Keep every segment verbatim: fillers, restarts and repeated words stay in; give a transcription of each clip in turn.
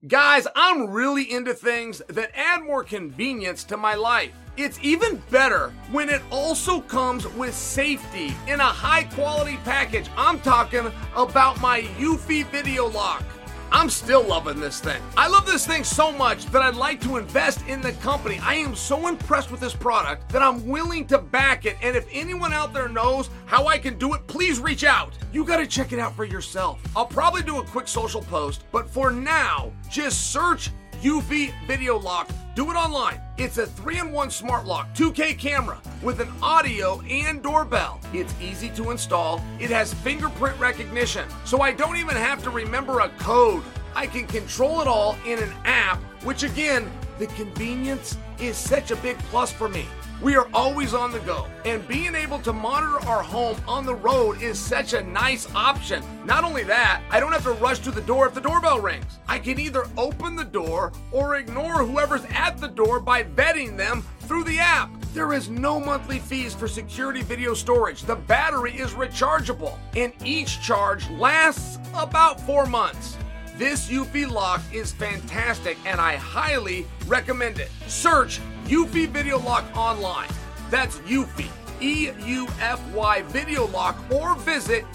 Guys, I'm really into things that add more convenience to my life. It's even better when it also comes with safety in a high quality package. I'm talking about my Eufy Video Lock. I'm still loving this thing. I love this thing so much that I'd like to invest in the company. I am so impressed with this product that I'm willing to back it. And if anyone out there knows how I can do it, please reach out. You got to check it out for yourself. I'll probably do a quick social post, but for now, just search Eufy Video Lock. Do it online. It's a three in one smart lock, two K camera with an audio and doorbell. It's easy to install. It has fingerprint recognition, so I don't even have to remember a code. I can control it all in an app, which again, the convenience is such a big plus for me. We are always on the go, and being able to monitor our home on the road is such a nice option. Not only that, I don't have to rush to the door if the doorbell rings. I can either open the door or ignore whoever's at the door by vetting them through the app. There is no monthly fees for security video storage. The battery is rechargeable, and each charge lasts about four months. This Eufy lock is fantastic, and I highly recommend it. Search Eufy Video Lock online. That's Eufy, E U F Y Video Lock, or visit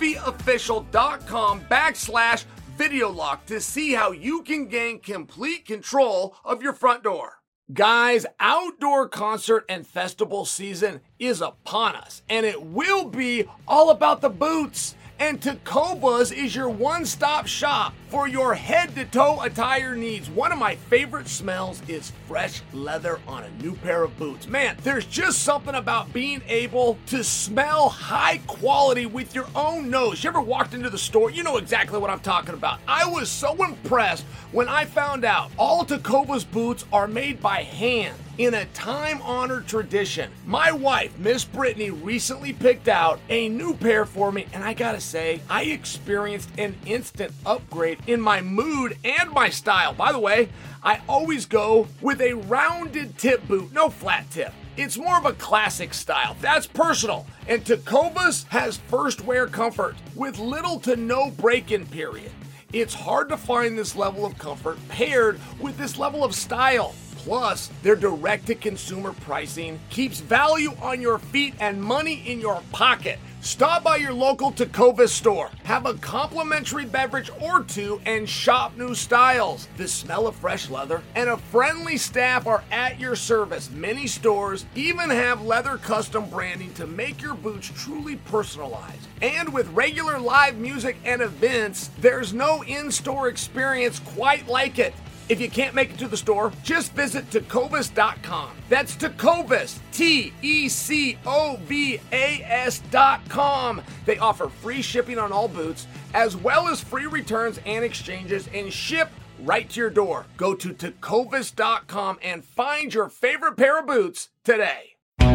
eufyofficial.com backslash video lock to see how you can gain complete control of your front door. Guys, outdoor concert and festival season is upon us, and it will be all about the boots. And Tecovas is your one-stop shop for your head-to-toe attire needs. One of my favorite smells is fresh leather on a new pair of boots. Man, there's just something about being able to smell high quality with your own nose. You ever walked into the store? You know exactly what I'm talking about. I was so impressed when I found out all Tecovas boots are made by hand in a time-honored tradition. My wife, Miss Brittany, recently picked out a new pair for me, and I gotta say, I experienced an instant upgrade in my mood and my style. By the way, I always go with a rounded tip boot, no flat tip. It's more of a classic style. That's personal. And Tecovas has first wear comfort with little to no break-in period. It's hard to find this level of comfort paired with this level of style. Plus, their direct-to-consumer pricing keeps value on your feet and money in your pocket. Stop by your local Tecovas store, have a complimentary beverage or two, and shop new styles. The smell of fresh leather and a friendly staff are at your service. Many stores even have leather custom branding to make your boots truly personalized. And with regular live music and events, there's no in-store experience quite like it. If you can't make it to the store, just visit Tecovas dot com. That's Tecovas, T E C O V A S dot com. They offer free shipping on all boots, as well as free returns and exchanges, and ship right to your door. Go to Tecovas dot com and find your favorite pair of boots today.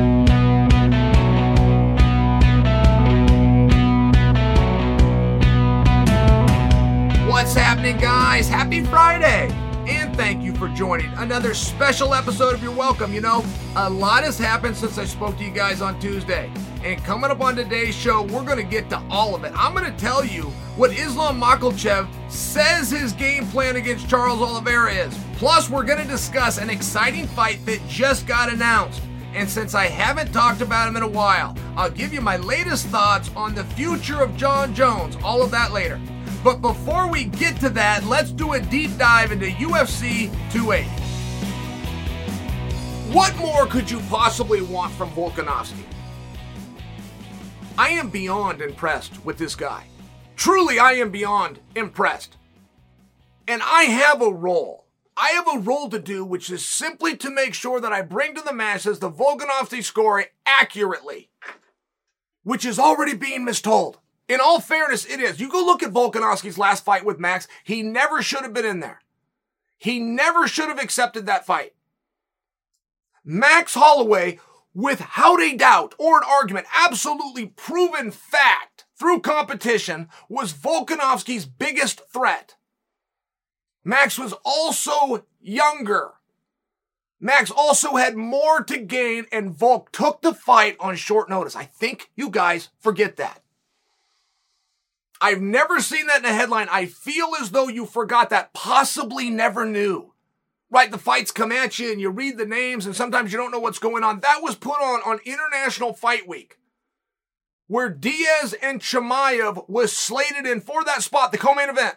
What's happening, guys? Happy Friday! And thank you for joining another special episode of You're Welcome. You know, a lot has happened since I spoke to you guys on Tuesday. And coming up on today's show, we're going to get to all of it. I'm going to tell you what Islam Makhachev says his game plan against Charles Oliveira is. Plus, we're going to discuss an exciting fight that just got announced. And since I haven't talked about him in a while, I'll give you my latest thoughts on the future of Jon Jones. All of that later. But before we get to that, let's do a deep dive into U F C two eighty. What more could you possibly want from Volkanovski? I am beyond impressed with this guy. Truly, I am beyond impressed. And I have a role. I have a role to do, which is simply to make sure that I bring to the masses the Volkanovski story accurately, which is already being mistold. In all fairness, it is. You go look at Volkanovski's last fight with Max. He never should have been in there. He never should have accepted that fight. Max Holloway, without a doubt or an argument, absolutely proven fact through competition, was Volkanovski's biggest threat. Max was also younger. Max also had more to gain, and Volk took the fight on short notice. I think you guys forget that. I've never seen that in a headline. I feel as though you forgot that, possibly never knew. Right, the fights come at you and you read the names and sometimes you don't know what's going on. That was put on on International Fight Week, where Diaz and Chimaev was slated in for that spot, the co-main event.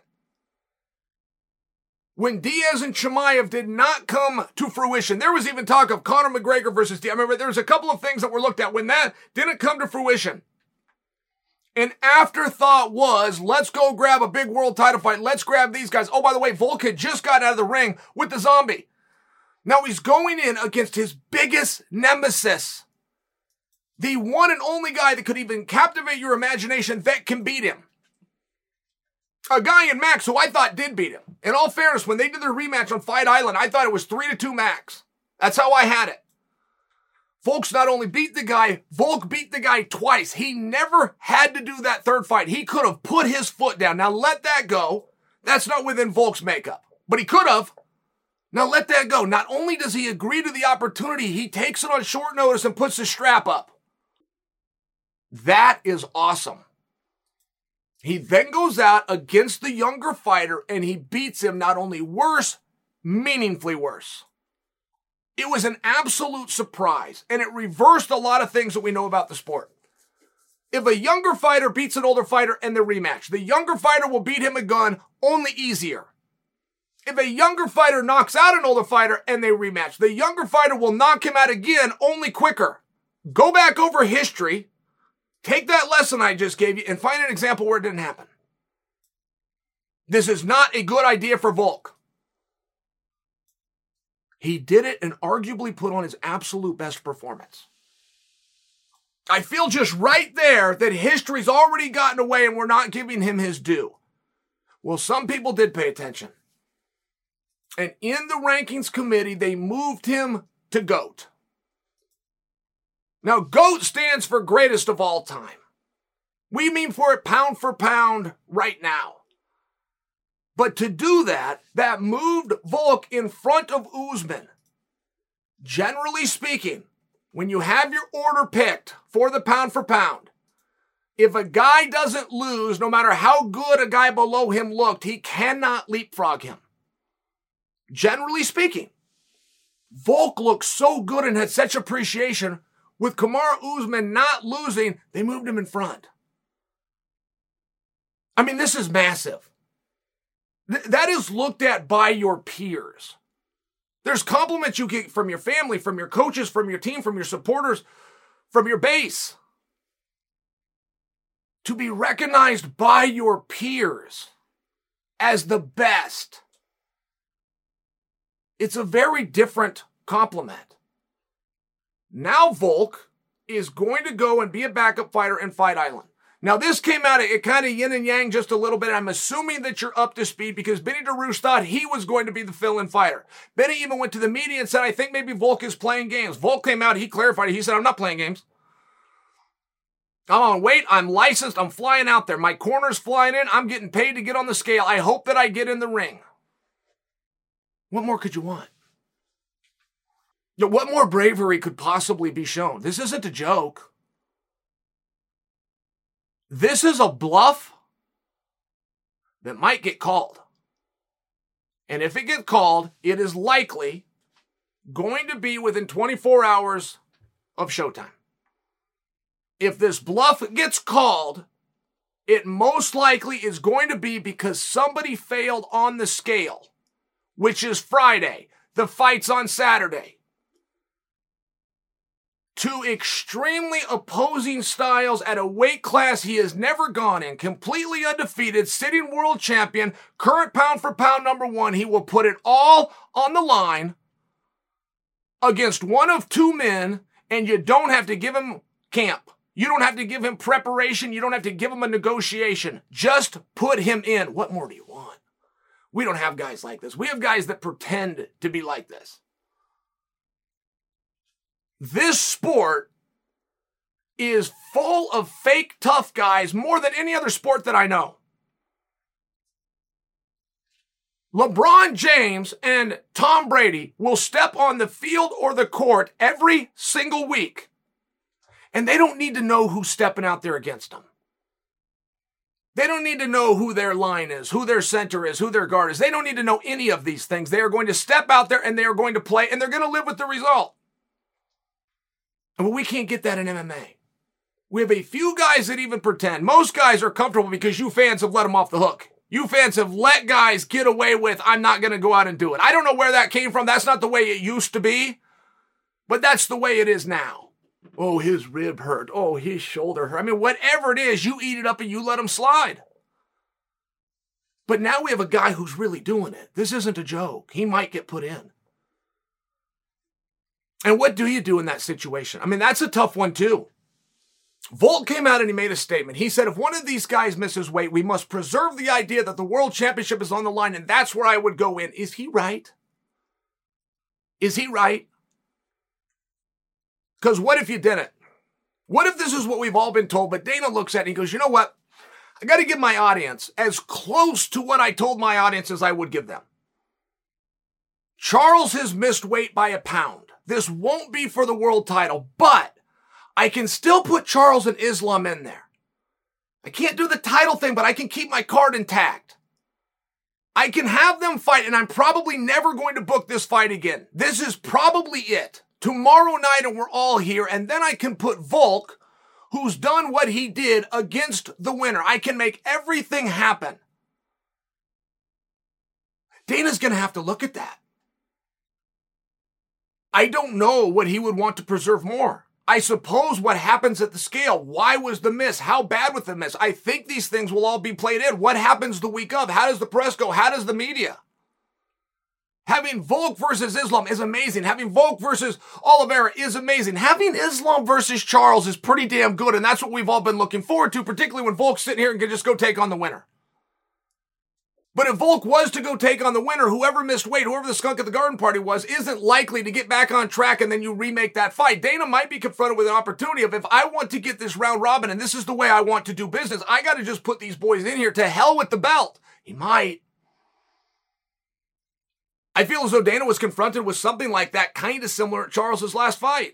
When Diaz and Chimaev did not come to fruition, there was even talk of Conor McGregor versus Diaz. I remember there was a couple of things that were looked at when that didn't come to fruition. An afterthought was, let's go grab a big world title fight. Let's grab these guys. Oh, by the way, Volk had just got out of the ring with the Zombie. Now he's going in against his biggest nemesis. The one and only guy that could even captivate your imagination that can beat him. A guy in Max who I thought did beat him. In all fairness, when they did their rematch on Fight Island, I thought it was three to two Max. That's how I had it. Volk's not only beat the guy, Volk beat the guy twice. He never had to do that third fight. He could have put his foot down. Now let that go. That's not within Volk's makeup. But he could have. Now let that go. Not only does he agree to the opportunity, he takes it on short notice and puts his strap up. That is awesome. He then goes out against the younger fighter and he beats him not only worse, meaningfully worse. It was an absolute surprise, and it reversed a lot of things that we know about the sport. If a younger fighter beats an older fighter in the rematch, the younger fighter will beat him a gun only easier. If a younger fighter knocks out an older fighter and they rematch, the younger fighter will knock him out again only quicker. Go back over history, take that lesson I just gave you, and find an example where it didn't happen. This is not a good idea for Volk. He did it and arguably put on his absolute best performance. I feel just right there that history's already gotten away and we're not giving him his due. Well, some people did pay attention. And in the rankings committee, they moved him to GOAT. Now, GOAT stands for greatest of all time. We mean for it pound for pound right now. But to do that, that moved Volk in front of Usman. Generally speaking, when you have your order picked for the pound for pound, if a guy doesn't lose, no matter how good a guy below him looked, he cannot leapfrog him. Generally speaking, Volk looked so good and had such appreciation. With Kamaru Usman not losing, they moved him in front. I mean, this is massive. Th- that is looked at by your peers. There's compliments you get from your family, from your coaches, from your team, from your supporters, from your base. To be recognized by your peers as the best, it's a very different compliment. Now Volk is going to go and be a backup fighter in Fight Island. Now this came out, it kind of yin and yang just a little bit. I'm assuming that you're up to speed because Benny DeRouche thought he was going to be the fill-in fighter. Benny even went to the media and said, I think maybe Volk is playing games. Volk came out, he clarified it. He said, I'm not playing games. I'm on weight, I'm licensed, I'm flying out there. My corner's flying in, I'm getting paid to get on the scale. I hope that I get in the ring. What more could you want? What more bravery could possibly be shown? This isn't a joke. This is a bluff that might get called. And if it gets called, it is likely going to be within twenty-four hours of showtime. If this bluff gets called, it most likely is going to be because somebody failed on the scale, which is Friday. The fight's on Saturday. Two extremely opposing styles at a weight class he has never gone in, completely undefeated, sitting world champion, current pound for pound number one. He will put it all on the line against one of two men, and you don't have to give him camp. You don't have to give him preparation. You don't have to give him a negotiation. Just put him in. What more do you want? We don't have guys like this. We have guys that pretend to be like this. This sport is full of fake tough guys more than any other sport that I know. LeBron James and Tom Brady will step on the field or the court every single week, and they don't need to know who's stepping out there against them. They don't need to know who their line is, who their center is, who their guard is. They don't need to know any of these things. They are going to step out there and they are going to play and they're going to live with the result. But we can't get that in M M A. We have a few guys that even pretend. Most guys are comfortable because you fans have let them off the hook. You fans have let guys get away with, I'm not going to go out and do it. I don't know where that came from. That's not the way it used to be. But that's the way it is now. Oh, his rib hurt. Oh, his shoulder hurt. I mean, whatever it is, you eat it up and you let him slide. But now we have a guy who's really doing it. This isn't a joke. He might get put in. And what do you do in that situation? I mean, that's a tough one too. Volk came out and he made a statement. He said, if one of these guys misses weight, we must preserve the idea that the world championship is on the line, and that's where I would go in. Is he right? Is he right? Because what if you didn't? What if this is what we've all been told, but Dana looks at it and he goes, you know what? I got to give my audience as close to what I told my audience as I would give them. Charles has missed weight by a pound. This won't be for the world title, but I can still put Charles and Islam in there. I can't do the title thing, but I can keep my card intact. I can have them fight, and I'm probably never going to book this fight again. This is probably it. Tomorrow night, and we're all here, and then I can put Volk, who's done what he did, against the winner. I can make everything happen. Dana's going to have to look at that. I don't know what he would want to preserve more. I suppose what happens at the scale. Why was the miss? How bad was the miss? I think these things will all be played in. What happens the week of? How does the press go? How does the media? Having Volk versus Islam is amazing. Having Volk versus Oliveira is amazing. Having Islam versus Charles is pretty damn good, and that's what we've all been looking forward to, particularly when Volk's sitting here and can just go take on the winner. But if Volk was to go take on the winner, whoever missed weight, whoever the skunk at the garden party was, isn't likely to get back on track and then you remake that fight. Dana might be confronted with an opportunity of, if I want to get this round robin and this is the way I want to do business, I got to just put these boys in here. To hell with the belt. He might. I feel as though Dana was confronted with something like that, kind of similar at Charles's last fight.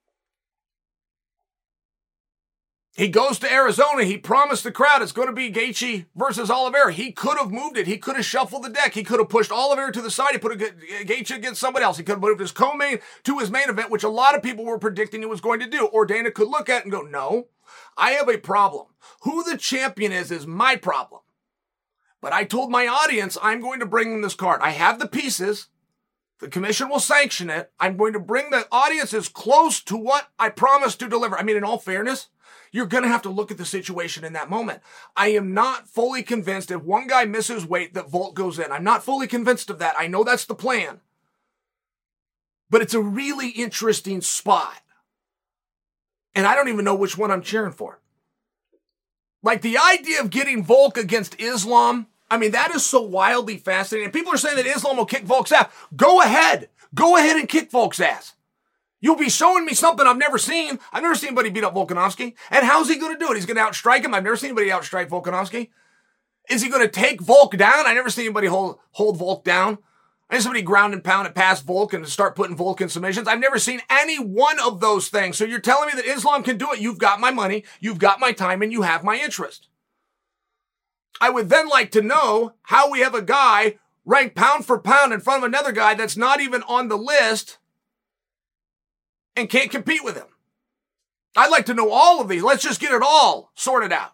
He goes to Arizona. He promised the crowd it's going to be Gaethje versus Oliveira. He could have moved it. He could have shuffled the deck. He could have pushed Oliveira to the side. He put Gaethje against somebody else. He could have moved his co-main to his main event, which a lot of people were predicting he was going to do. Or Dana could look at it and go, no, I have a problem. Who the champion is is my problem. But I told my audience I'm going to bring them this card. I have the pieces. The commission will sanction it. I'm going to bring the audience as close to what I promised to deliver. I mean, in all fairness, you're going to have to look at the situation in that moment. I am not fully convinced if one guy misses weight that Volk goes in. I'm not fully convinced of that. I know that's the plan. But it's a really interesting spot. And I don't even know which one I'm cheering for. Like the idea of getting Volk against Islam, I mean, that is so wildly fascinating. And people are saying that Islam will kick Volk's ass. Go ahead. Go ahead and kick Volk's ass. You'll be showing me something I've never seen. I've never seen anybody beat up Volkanovski. And how's he going to do it? He's going to outstrike him. I've never seen anybody outstrike Volkanovski. Is he going to take Volk down? I never seen anybody hold, hold Volk down. I need somebody ground and pound it past Volk and start putting Volk in submissions. I've never seen any one of those things. So you're telling me that Islam can do it. You've got my money, you've got my time, and you have my interest. I would then like to know how we have a guy ranked pound for pound in front of another guy that's not even on the list and can't compete with him. I'd like to know all of these. Let's just get it all sorted out.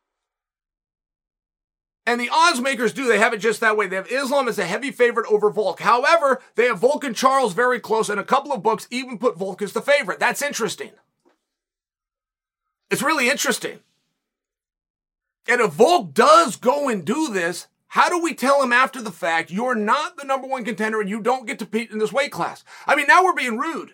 And the odds makers do. They have it just that way. They have Islam as a heavy favorite over Volk. However, they have Volk and Charles very close, and a couple of books even put Volk as the favorite. That's interesting. It's really interesting. And if Volk does go and do this, how do we tell him after the fact, you're not the number one contender and you don't get to compete in this weight class? I mean, now we're being rude.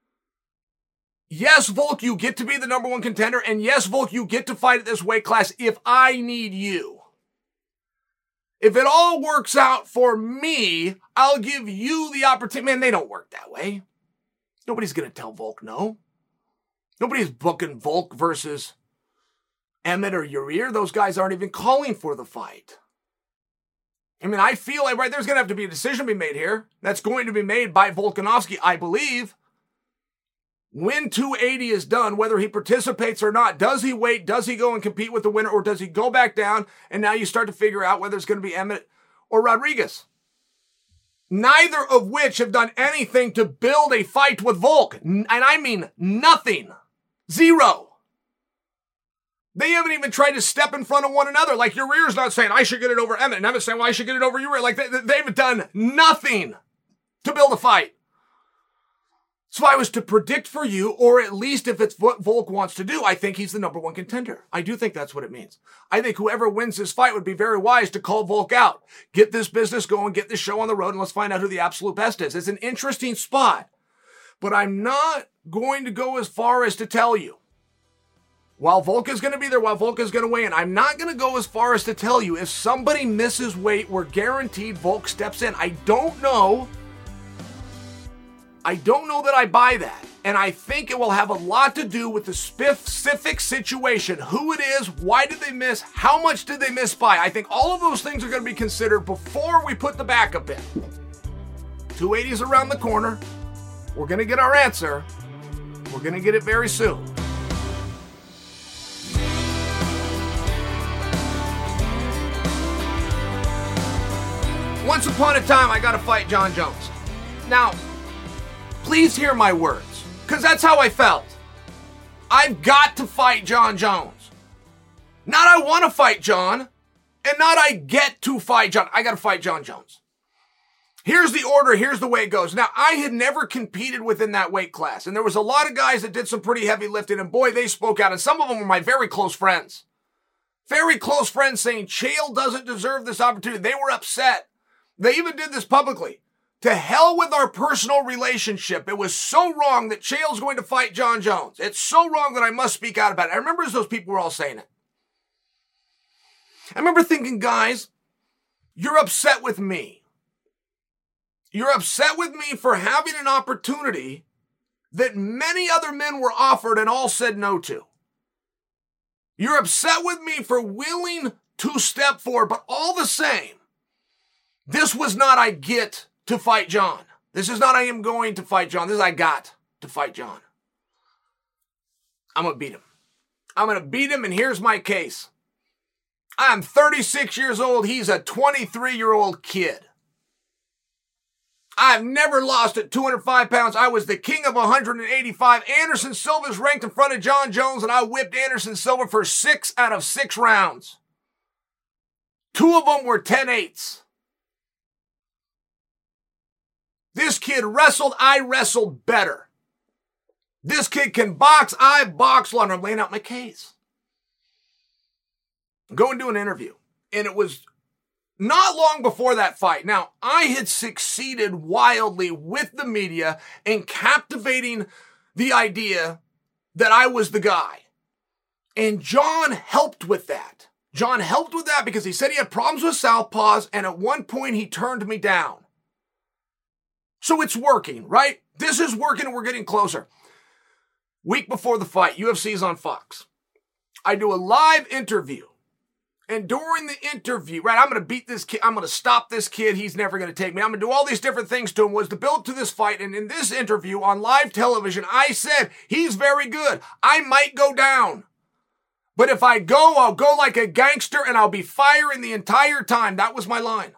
Yes, Volk, you get to be the number one contender, and yes, Volk, you get to fight at this weight class if I need you. If it all works out for me, I'll give you the opportunity. Man, they don't work that way. Nobody's going to tell Volk no. Nobody's booking Volk versus Emmett or Yair. Those guys aren't even calling for the fight. I mean, I feel like, right, there's going to have to be a decision to be made here. That's going to be made by Volkanovski, I believe. when two eighty is done, whether he participates or not, does he wait? Does he go and compete with the winner, or does he go back down? And now you start to figure out whether it's going to be Emmett or Rodriguez. Neither of which have done anything to build a fight with Volk. And I mean nothing. Zero. They haven't even tried to step in front of one another. Like, Yarir's not saying, I should get it over Emmett. And Emmett's saying, well, I should get it over Yarir. Like, they, they've done nothing to build a fight. So if I was to predict for you, or at least if it's what Volk wants to do, I think he's the number one contender. I do think that's what it means. I think whoever wins this fight would be very wise to call Volk out. Get this business going, get this show on the road, and let's find out who the absolute best is. It's an interesting spot, but I'm not going to go as far as to tell you, while Volk is going to be there, while Volk is going to weigh in, I'm not going to go as far as to tell you if somebody misses weight, we're guaranteed Volk steps in. I don't know. I don't know that I buy that. And I think it will have a lot to do with the specific situation. Who it is, why did they miss, how much did they miss by? I think all of those things are going to be considered before we put the backup in. two eighty is around the corner. We're going to get our answer. We're going to get it very soon. Once upon a time, I got to fight Jon Jones. Now, please hear my words, because that's how I felt. I've got to fight Jon Jones. Not I want to fight Jon, and not I get to fight Jon. I got to fight Jon Jones. Here's the order. Here's the way it goes. Now, I had never competed within that weight class, and there was a lot of guys that did some pretty heavy lifting, and boy, they spoke out, and some of them were my very close friends. Very close friends saying Chael doesn't deserve this opportunity. They were upset. They even did this publicly. To hell with our personal relationship. It was so wrong that Chael's going to fight Jon Jones. It's so wrong that I must speak out about it. I remember as those people were all saying it. I remember thinking, guys, you're upset with me. You're upset with me for having an opportunity that many other men were offered and all said no to. You're upset with me for willing to step forward, but all the same, this was not I get to fight Jon. This is not I am going to fight Jon. This is I got to fight Jon. I'm going to beat him. I'm going to beat him, and here's my case. I'm thirty-six years old. He's a twenty-three-year-old kid. I've never lost at two hundred five pounds. I was the king of one hundred eighty-five. Anderson Silva's ranked in front of Jon Jones, and I whipped Anderson Silva for six out of six rounds. Two of them were ten eights. This kid wrestled, I wrestled better. This kid can box, I box longer. I'm laying out my case. I'm going to do an interview. And it was not long before that fight. Now, I had succeeded wildly with the media in captivating the idea that I was the guy. And Jon helped with that. Jon helped with that because he said he had problems with southpaws, and at one point he turned me down. So it's working, right? This is working and we're getting closer. Week before the fight, U F C's on Fox. I do a live interview. And during the interview, right, I'm going to beat this kid. I'm going to stop this kid. He's never going to take me. I'm going to do all these different things to him was to build to this fight. And in this interview on live television, I said, he's very good. I might go down. But if I go, I'll go like a gangster and I'll be firing the entire time. That was my line.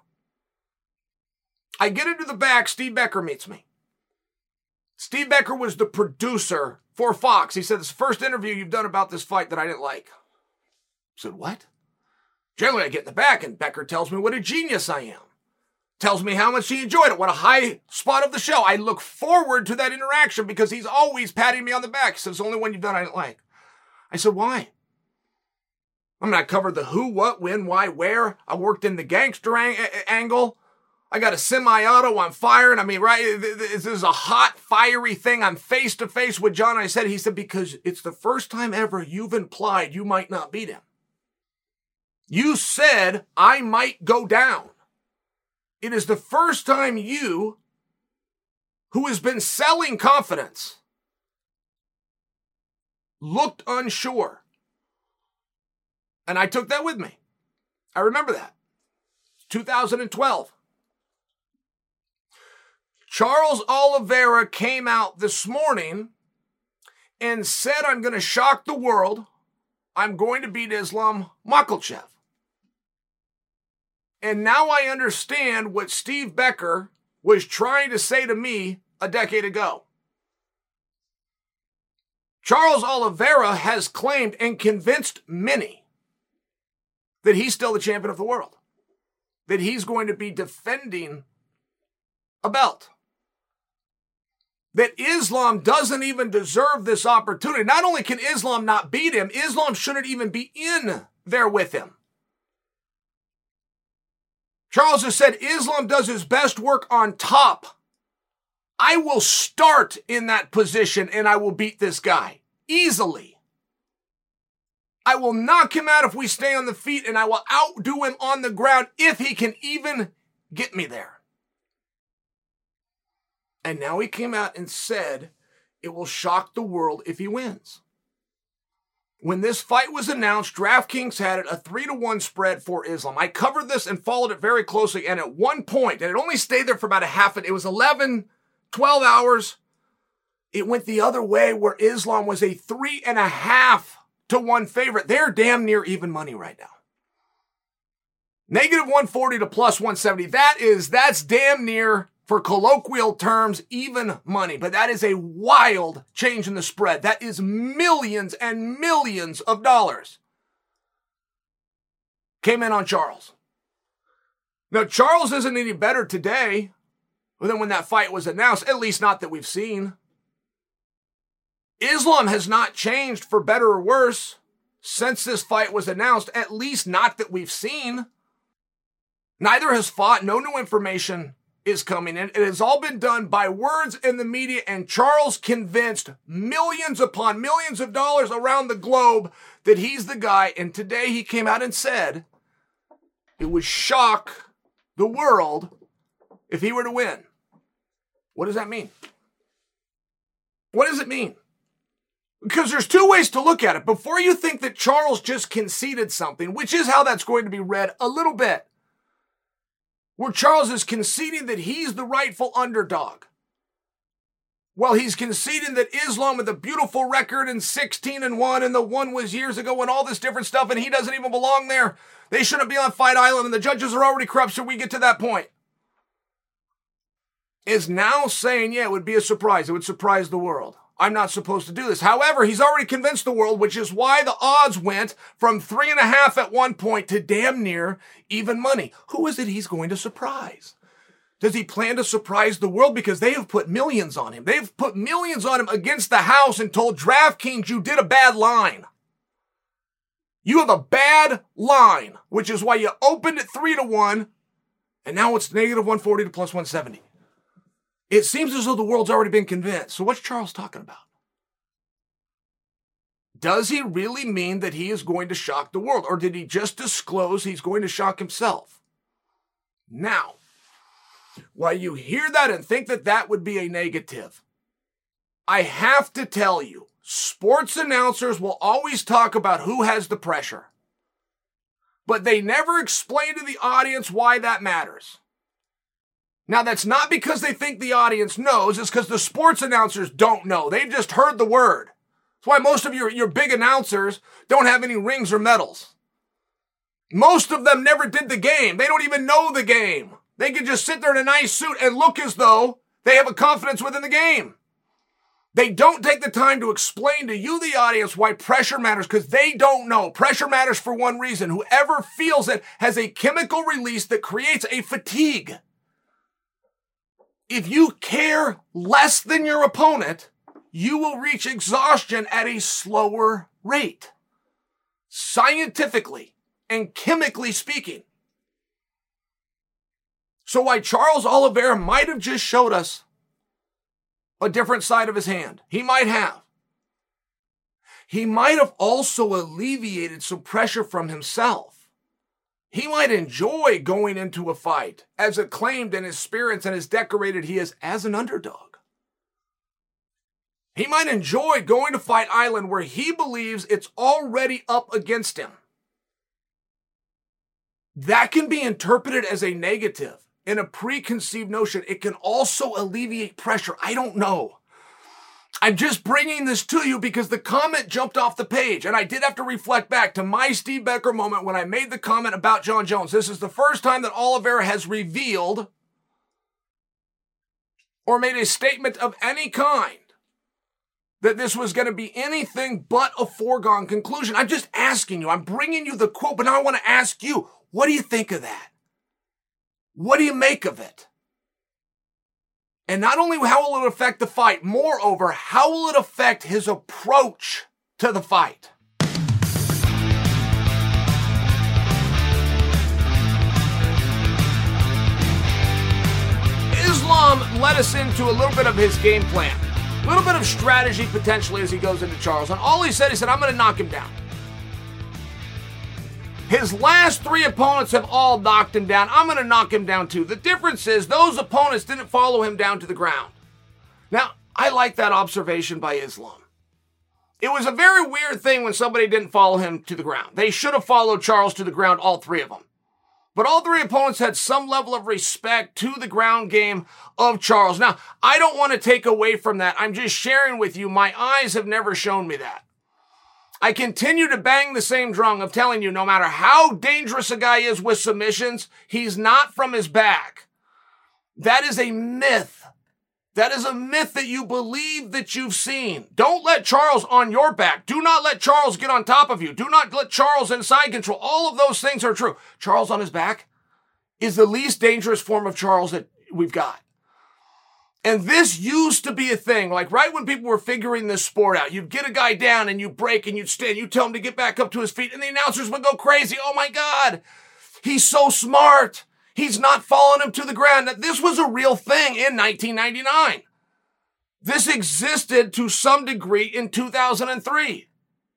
I get into the back, Steve Becker meets me. Steve Becker was the producer for Fox. He said, this is the first interview you've done about this fight that I didn't like. I said, what? Generally, I get in the back and Becker tells me what a genius I am. Tells me how much he enjoyed it, what a high spot of the show. I look forward to that interaction because he's always patting me on the back. He says, it's the only one you've done I didn't like. I said, why? I mean, I covered the who, what, when, why, where. I worked in the gangster ang- angle. I got a semi-auto, I'm firing. I mean, right, this is a hot, fiery thing. I'm face-to-face with Jon. I said, he said, because it's the first time ever you've implied you might not beat him. You said I might go down. It is the first time you, who has been selling confidence, looked unsure. And I took that with me. I remember that. two thousand twelve. Charles Oliveira came out this morning and said, I'm going to shock the world. I'm going to beat Islam Makhachev. And now I understand what Steve Becker was trying to say to me a decade ago. Charles Oliveira has claimed and convinced many that he's still the champion of the world, that he's going to be defending a belt, that Islam doesn't even deserve this opportunity. Not only can Islam not beat him, Islam shouldn't even be in there with him. Charles has said Islam does his best work on top. I will start in that position and I will beat this guy easily. I will knock him out if we stay on the feet, and I will outdo him on the ground if he can even get me there. And now he came out and said it will shock the world if he wins. When this fight was announced, DraftKings had it a three to one spread for Islam. I covered this and followed it very closely, and at one point, and it only stayed there for about a half, it was eleven, twelve hours, it went the other way where Islam was a three and a half to one favorite. They're damn near even money right now. Negative one forty to plus one seventy. That is, that's damn near, for colloquial terms, even money. But that is a wild change in the spread. That is millions and millions of dollars. Came in on Charles. Now, Charles isn't any better today than when that fight was announced, at least not that we've seen. Islam has not changed for better or worse since this fight was announced, at least not that we've seen. Neither has fought. No new information is coming in. It has all been done by words in the media, and Charles convinced millions upon millions of dollars around the globe that he's the guy. And today he came out and said it would shock the world if he were to win. What does that mean? What does it mean? Because there's two ways to look at it. Before you think that Charles just conceded something, which is how that's going to be read a little bit, where Charles is conceding that he's the rightful underdog. Well, he's conceding that Islam, with a beautiful record and sixteen and one, and the one was years ago and all this different stuff, and he doesn't even belong there. They shouldn't be on Fight Island, and the judges are already corrupt, so we get to that point. Is now saying, yeah, it would be a surprise. It would surprise the world. I'm not supposed to do this. However, he's already convinced the world, which is why the odds went from three and a half at one point to damn near even money. Who is it he's going to surprise? Does he plan to surprise the world? Because they have put millions on him. They've put millions on him against the house and told DraftKings, you did a bad line. You have a bad line, which is why you opened at three to one, and now it's negative one forty to plus one seventy. It seems as though the world's already been convinced. So what's Charles talking about? Does he really mean that he is going to shock the world? Or did he just disclose he's going to shock himself? Now, while you hear that and think that that would be a negative, I have to tell you, sports announcers will always talk about who has the pressure. But they never explain to the audience why that matters. Now, that's not because they think the audience knows. It's because the sports announcers don't know. They've just heard the word. That's why most of your, your big announcers don't have any rings or medals. Most of them never did the game. They don't even know the game. They can just sit there in a nice suit and look as though they have a confidence within the game. They don't take the time to explain to you, the audience, why pressure matters, because they don't know. Pressure matters for one reason. Whoever feels it has a chemical release that creates a fatigue. If you care less than your opponent, you will reach exhaustion at a slower rate. Scientifically and chemically speaking. So why Charles Oliveira might have just showed us a different side of his hand. He might have. He might have also alleviated some pressure from himself. He might enjoy going into a fight as acclaimed in his spirits and as decorated he is as an underdog. He might enjoy going to Fight Island where he believes it's already up against him. That can be interpreted as a negative and a preconceived notion. It can also alleviate pressure. I don't know. I'm just bringing this to you because the comment jumped off the page, and I did have to reflect back to my Steve Becker moment when I made the comment about Jon Jones. This is the first time that Oliveira has revealed or made a statement of any kind that this was going to be anything but a foregone conclusion. I'm just asking you. I'm bringing you the quote, but now I want to ask you, what do you think of that? What do you make of it? And not only how will it affect the fight, moreover, how will it affect his approach to the fight? Islam led us into a little bit of his game plan, a little bit of strategy potentially as he goes into Charles. And all he said, he said, I'm going to knock him down. His last three opponents have all knocked him down. I'm going to knock him down too. The difference is those opponents didn't follow him down to the ground. Now, I like that observation by Islam. It was a very weird thing when somebody didn't follow him to the ground. They should have followed Charles to the ground, all three of them. But all three opponents had some level of respect to the ground game of Charles. Now, I don't want to take away from that. I'm just sharing with you. My eyes have never shown me that. I continue to bang the same drum of telling you, no matter how dangerous a guy is with submissions, he's not from his back. That is a myth. That is a myth that you believe that you've seen. Don't let Charles on your back. Do not let Charles get on top of you. Do not let Charles in side control. All of those things are true. Charles on his back is the least dangerous form of Charles that we've got. And this used to be a thing, like right when people were figuring this sport out, you'd get a guy down and you break and you'd stand, you tell him to get back up to his feet and the announcers would go crazy. Oh my God, he's so smart. He's not following him to the ground. Now, this was a real thing in nineteen ninety-nine. This existed to some degree in two thousand three.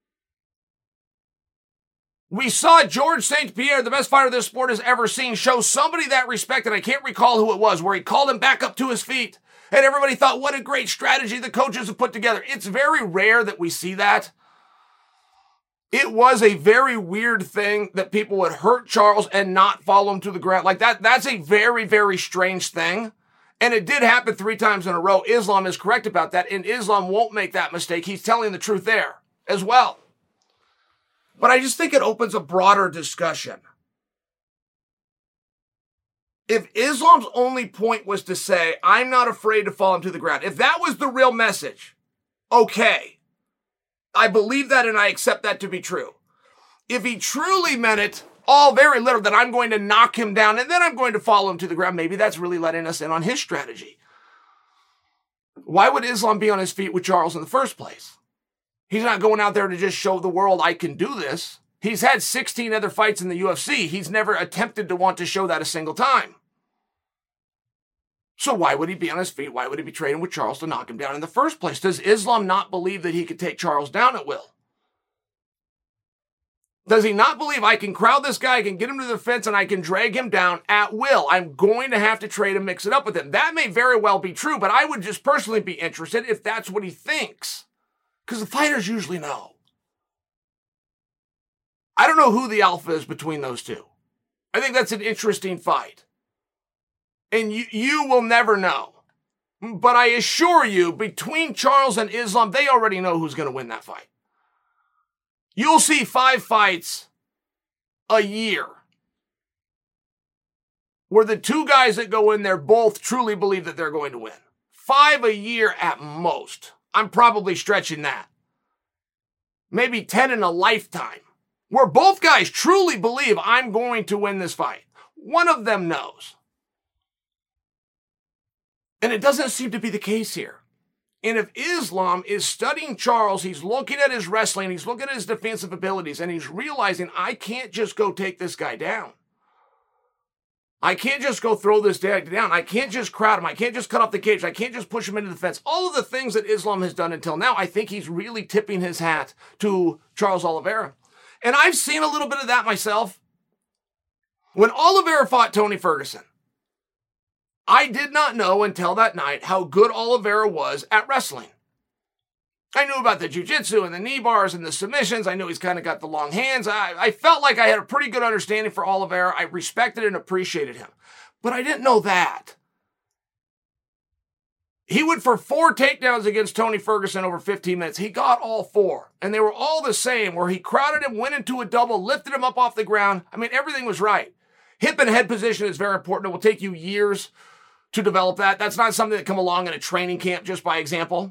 We saw George Saint Pierre, the best fighter this sport has ever seen, show somebody that respect, and I can't recall who it was, where he called him back up to his feet. And everybody thought, what a great strategy the coaches have put together. It's very rare that we see that. It was a very weird thing that people would hurt Charles and not follow him to the ground. Like that, that's a very, very strange thing. And it did happen three times in a row. Islam is correct about that, and Islam won't make that mistake. He's telling the truth there as well. But I just think it opens a broader discussion. If Islam's only point was to say, I'm not afraid to fall him to the ground, if that was the real message, okay. I believe that and I accept that to be true. If he truly meant it, all very little, that I'm going to knock him down and then I'm going to follow him to the ground, maybe that's really letting us in on his strategy. Why would Islam be on his feet with Charles in the first place? He's not going out there to just show the world I can do this. He's had sixteen other fights in the U F C. He's never attempted to want to show that a single time. So why would he be on his feet? Why would he be training with Charles to knock him down in the first place? Does Islam not believe that he could take Charles down at will? Does he not believe I can crowd this guy, I can get him to the fence, and I can drag him down at will? I'm going to have to trade and mix it up with him. That may very well be true, but I would just personally be interested if that's what he thinks. Because the fighters usually know. I don't know who the alpha is between those two. I think that's an interesting fight. And you, you will never know. But I assure you, between Charles and Islam, they already know who's going to win that fight. You'll see five fights a year where the two guys that go in there both truly believe that they're going to win. Five a year at most. I'm probably stretching that. Maybe ten in a lifetime. Where both guys truly believe I'm going to win this fight. One of them knows. And it doesn't seem to be the case here. And if Islam is studying Charles, he's looking at his wrestling, he's looking at his defensive abilities, and he's realizing, I can't just go take this guy down. I can't just go throw this guy down. I can't just crowd him. I can't just cut off the cage. I can't just push him into the fence. All of the things that Islam has done until now, I think he's really tipping his hat to Charles Oliveira. And I've seen a little bit of that myself. When Oliveira fought Tony Ferguson, I did not know until that night how good Oliveira was at wrestling. I knew about the jiu-jitsu and the knee bars and the submissions. I knew he's kind of got the long hands. I, I felt like I had a pretty good understanding for Oliveira. I respected and appreciated him. But I didn't know that. He went for four takedowns against Tony Ferguson over fifteen minutes. He got all four. And they were all the same, where he crowded him, went into a double, lifted him up off the ground. I mean, everything was right. Hip and head position is very important. It will take you years to develop that. That's not something that come along in a training camp just by example.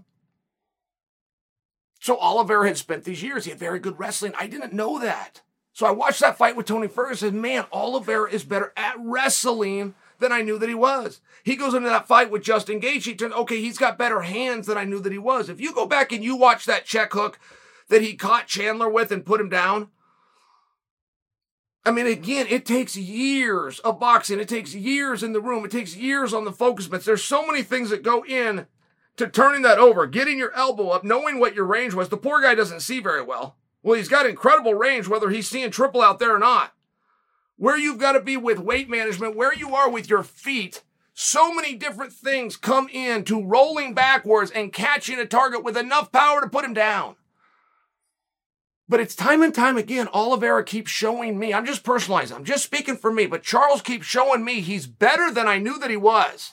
So Oliveira had spent these years. He had very good wrestling. I didn't know that. So I watched that fight with Tony Ferguson. Man, Oliveira is better at wrestling than I knew that he was. He goes into that fight with Justin Gaethje. Turns, okay, he's got better hands than I knew that he was. If you go back and you watch that check hook that he caught Chandler with and put him down, I mean, again, it takes years of boxing. It takes years in the room. It takes years on the focus mitts. There's so many things that go in to turning that over, getting your elbow up, knowing what your range was. The poor guy doesn't see very well. Well, he's got incredible range, whether he's seeing triple out there or not. Where you've got to be with weight management, where you are with your feet, so many different things come in to rolling backwards and catching a target with enough power to put him down. But it's time and time again, Oliveira keeps showing me, I'm just personalizing, I'm just speaking for me, but Charles keeps showing me he's better than I knew that he was.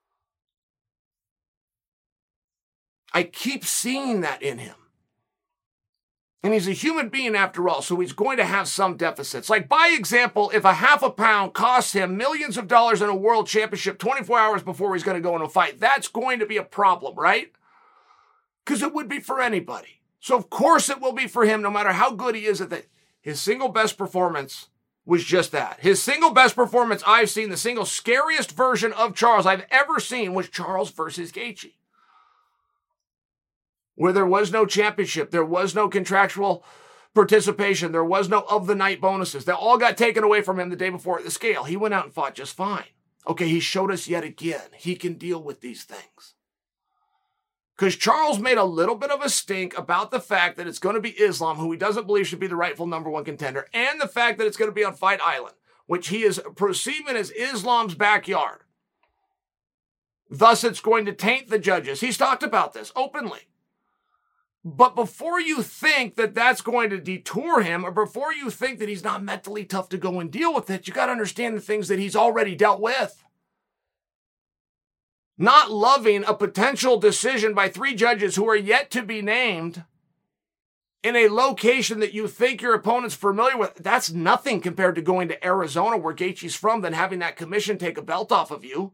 I keep seeing that in him. And he's a human being after all, so he's going to have some deficits. Like, by example, if a half a pound costs him millions of dollars in a world championship twenty-four hours before he's going to go in a fight, that's going to be a problem, right? Because it would be for anybody. So, of course, it will be for him, no matter how good he is at that. His single best performance was just that. His single best performance I've seen, the single scariest version of Charles I've ever seen, was Charles versus Gaethje, where there was no championship, there was no contractual participation, there was no of the night bonuses. They all got taken away from him the day before at the scale. He went out and fought just fine. Okay, he showed us yet again he can deal with these things. Because Charles made a little bit of a stink about the fact that it's going to be Islam, who he doesn't believe should be the rightful number one contender, and the fact that it's going to be on Fight Island, which he is perceiving as Islam's backyard. Thus, it's going to taint the judges. He's talked about this openly. But before you think that that's going to detour him, or before you think that he's not mentally tough to go and deal with it, you got to understand the things that he's already dealt with. Not loving a potential decision by three judges who are yet to be named in a location that you think your opponent's familiar with, that's nothing compared to going to Arizona, where Gaethje's from, than having that commission take a belt off of you.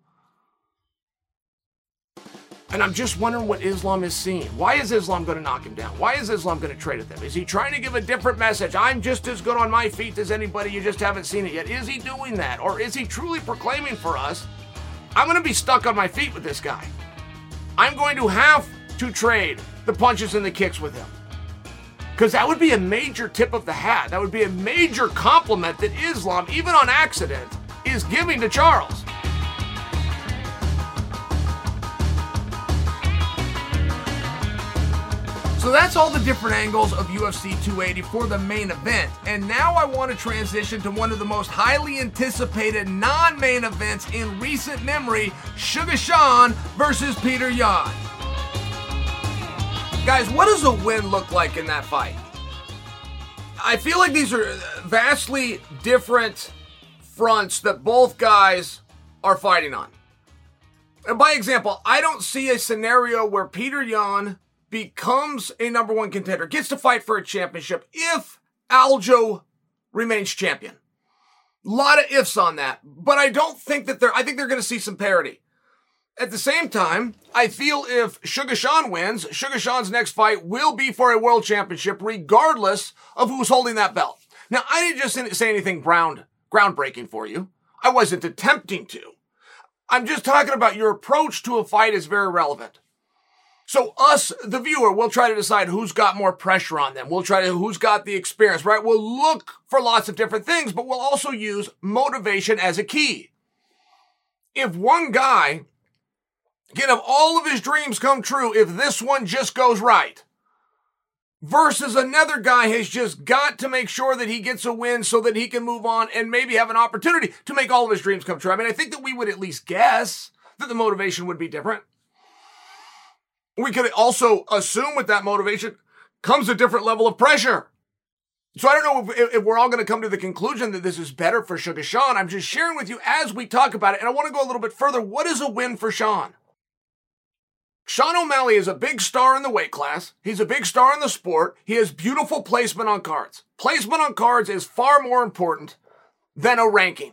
And I'm just wondering what Islam is seeing. Why is Islam going to knock him down? Why is Islam going to trade with him? Is he trying to give a different message? I'm just as good on my feet as anybody, you just haven't seen it yet. Is he doing that? Or is he truly proclaiming for us, I'm going to be stuck on my feet with this guy. I'm going to have to trade the punches and the kicks with him. Because that would be a major tip of the hat. That would be a major compliment that Islam, even on accident, is giving to Charles. So that's all the different angles of U F C two eighty for the main event. And now I want to transition to one of the most highly anticipated non-main events in recent memory, Sugar Sean versus Peter Yan. Guys, what does a win look like in that fight? I feel like these are vastly different fronts that both guys are fighting on. And by example, I don't see a scenario where Peter Yan becomes a number one contender, gets to fight for a championship if Aljo remains champion. A lot of ifs on that, but I don't think that they're, I think they're going to see some parity. At the same time, I feel if Sugar Sean wins, Sugar Sean's next fight will be for a world championship regardless of who's holding that belt. Now, I didn't just say anything ground, groundbreaking for you. I wasn't attempting to. I'm just talking about your approach to a fight is very relevant. So us, the viewer, will try to decide who's got more pressure on them. We'll try to, who's got the experience, right? We'll look for lots of different things, but we'll also use motivation as a key. If one guy can have all of his dreams come true if this one just goes right, versus another guy has just got to make sure that he gets a win so that he can move on and maybe have an opportunity to make all of his dreams come true. I mean, I think that we would at least guess that the motivation would be different. We could also assume with that motivation comes a different level of pressure. So I don't know if, if we're all going to come to the conclusion that this is better for Sugar Sean. I'm just sharing with you as we talk about it, and I want to go a little bit further. What is a win for Sean? Sean O'Malley is a big star in the weight class. He's a big star in the sport. He has beautiful placement on cards. Placement on cards is far more important than a ranking.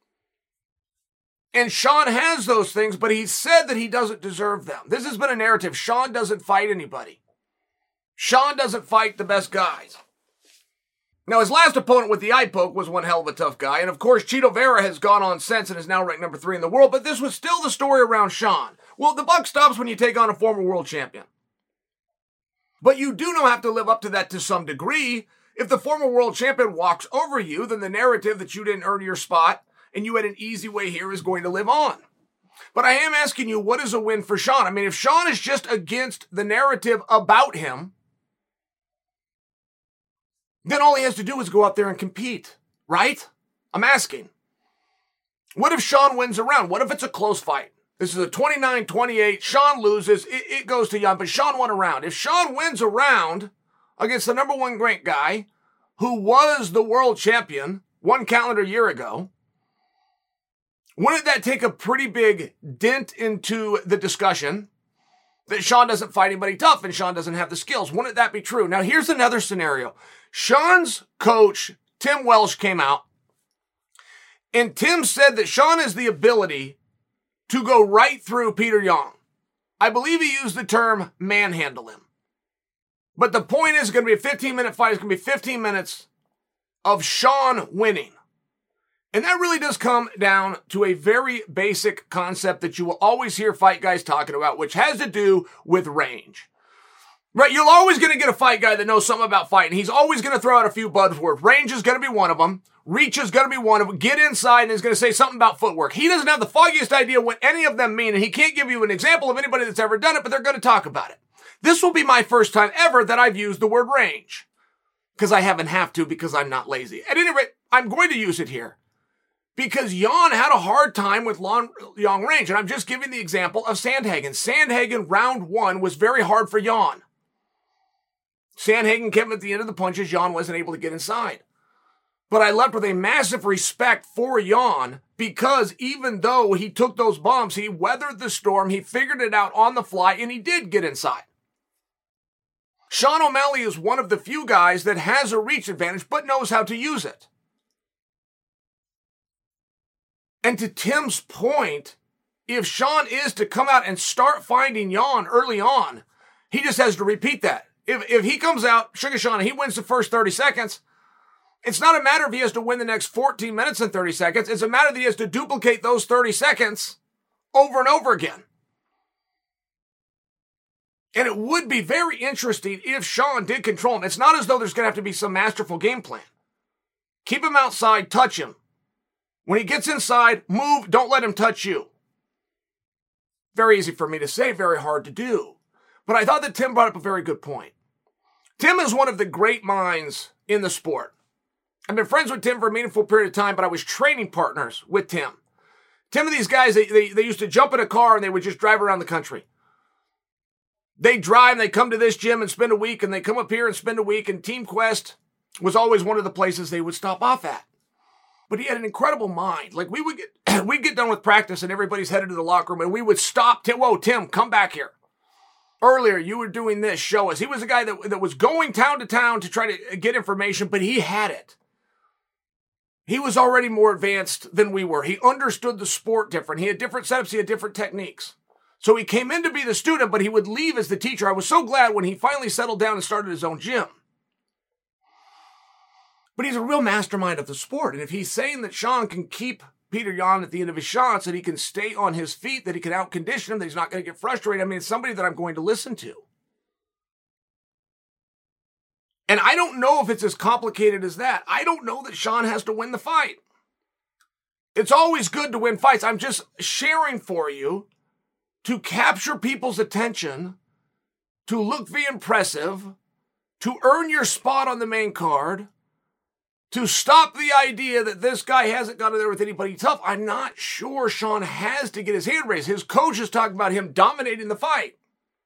And Sean has those things, but he said that he doesn't deserve them. This has been a narrative. Sean doesn't fight anybody. Sean doesn't fight the best guys. Now, his last opponent with the eye poke was one hell of a tough guy. And of course, Chito Vera has gone on since and is now ranked number three in the world. But this was still the story around Sean. Well, the buck stops when you take on a former world champion. But you do know have to live up to that to some degree. If the former world champion walks over you, then the narrative that you didn't earn your spot and you had an easy way here is going to live on. But I am asking you, what is a win for Sean? I mean, if Sean is just against the narrative about him, then all he has to do is go out there and compete, right? I'm asking. What if Sean wins a round? What if it's a close fight? This is a twenty-nine twenty-eight. Sean loses. It, it goes to Jan, but Sean won a round. If Sean wins a round against the number one ranked guy who was the world champion one calendar year ago, wouldn't that take a pretty big dent into the discussion that Sean doesn't fight anybody tough and Sean doesn't have the skills? Wouldn't that be true? Now, here's another scenario. Sean's coach, Tim Welsh, came out, and Tim said that Sean has the ability to go right through Peter Yan. I believe he used the term manhandle him. But the point is, it's going to be a fifteen-minute fight. It's going to be fifteen minutes of Sean winning. And that really does come down to a very basic concept that you will always hear fight guys talking about, which has to do with range. Right? You're always going to get a fight guy that knows something about fighting. He's always going to throw out a few buzzwords. Range is going to be one of them. Reach is going to be one of them. Get inside, and he's going to say something about footwork. He doesn't have the foggiest idea what any of them mean, and he can't give you an example of anybody that's ever done it, but they're going to talk about it. This will be my first time ever that I've used the word range, because I haven't have to because I'm not lazy. At any rate, I'm going to use it here because Yan had a hard time with long, long range, and I'm just giving the example of Sandhagen. Sandhagen, round one, was very hard for Yan. Sandhagen kept him at the end of the punches. Yan wasn't able to get inside. But I left with a massive respect for Yan because even though he took those bumps, he weathered the storm, he figured it out on the fly, and he did get inside. Sean O'Malley is one of the few guys that has a reach advantage but knows how to use it. And to Tim's point, if Sean is to come out and start finding Yan early on, he just has to repeat that. If, if he comes out, Sugar Sean, and he wins the first thirty seconds, it's not a matter if he has to win the next fourteen minutes and thirty seconds. It's a matter that he has to duplicate those thirty seconds over and over again. And it would be very interesting if Sean did control him. It's not as though there's going to have to be some masterful game plan. Keep him outside, touch him. When he gets inside, move, don't let him touch you. Very easy for me to say, very hard to do. But I thought that Tim brought up a very good point. Tim is one of the great minds in the sport. I've been friends with Tim for a meaningful period of time, but I was training partners with Tim. Tim and these guys, they, they, they used to jump in a car and they would just drive around the country. They drive and they come to this gym and spend a week, and they come up here and spend a week, and Team Quest was always one of the places they would stop off at. But he had an incredible mind. Like, we would get, we'd get done with practice and everybody's headed to the locker room, and we would stop. Tim, whoa, Tim, come back here. Earlier, you were doing this, show us. He was a guy that, that was going town to town to try to get information, but he had it. He was already more advanced than we were. He understood the sport different. He had different setups. He had different techniques. So he came in to be the student, but he would leave as the teacher. I was so glad when he finally settled down and started his own gym. But he's a real mastermind of the sport. And if he's saying that Sean can keep Peter Yan at the end of his shots, that he can stay on his feet, that he can outcondition him, that he's not going to get frustrated, I mean, it's somebody that I'm going to listen to. And I don't know if it's as complicated as that. I don't know that Sean has to win the fight. It's always good to win fights. I'm just sharing for you to capture people's attention, to look be impressive, to earn your spot on the main card, to stop the idea that this guy hasn't got in there with anybody tough. I'm not sure Sean has to get his hand raised. His coach is talking about him dominating the fight.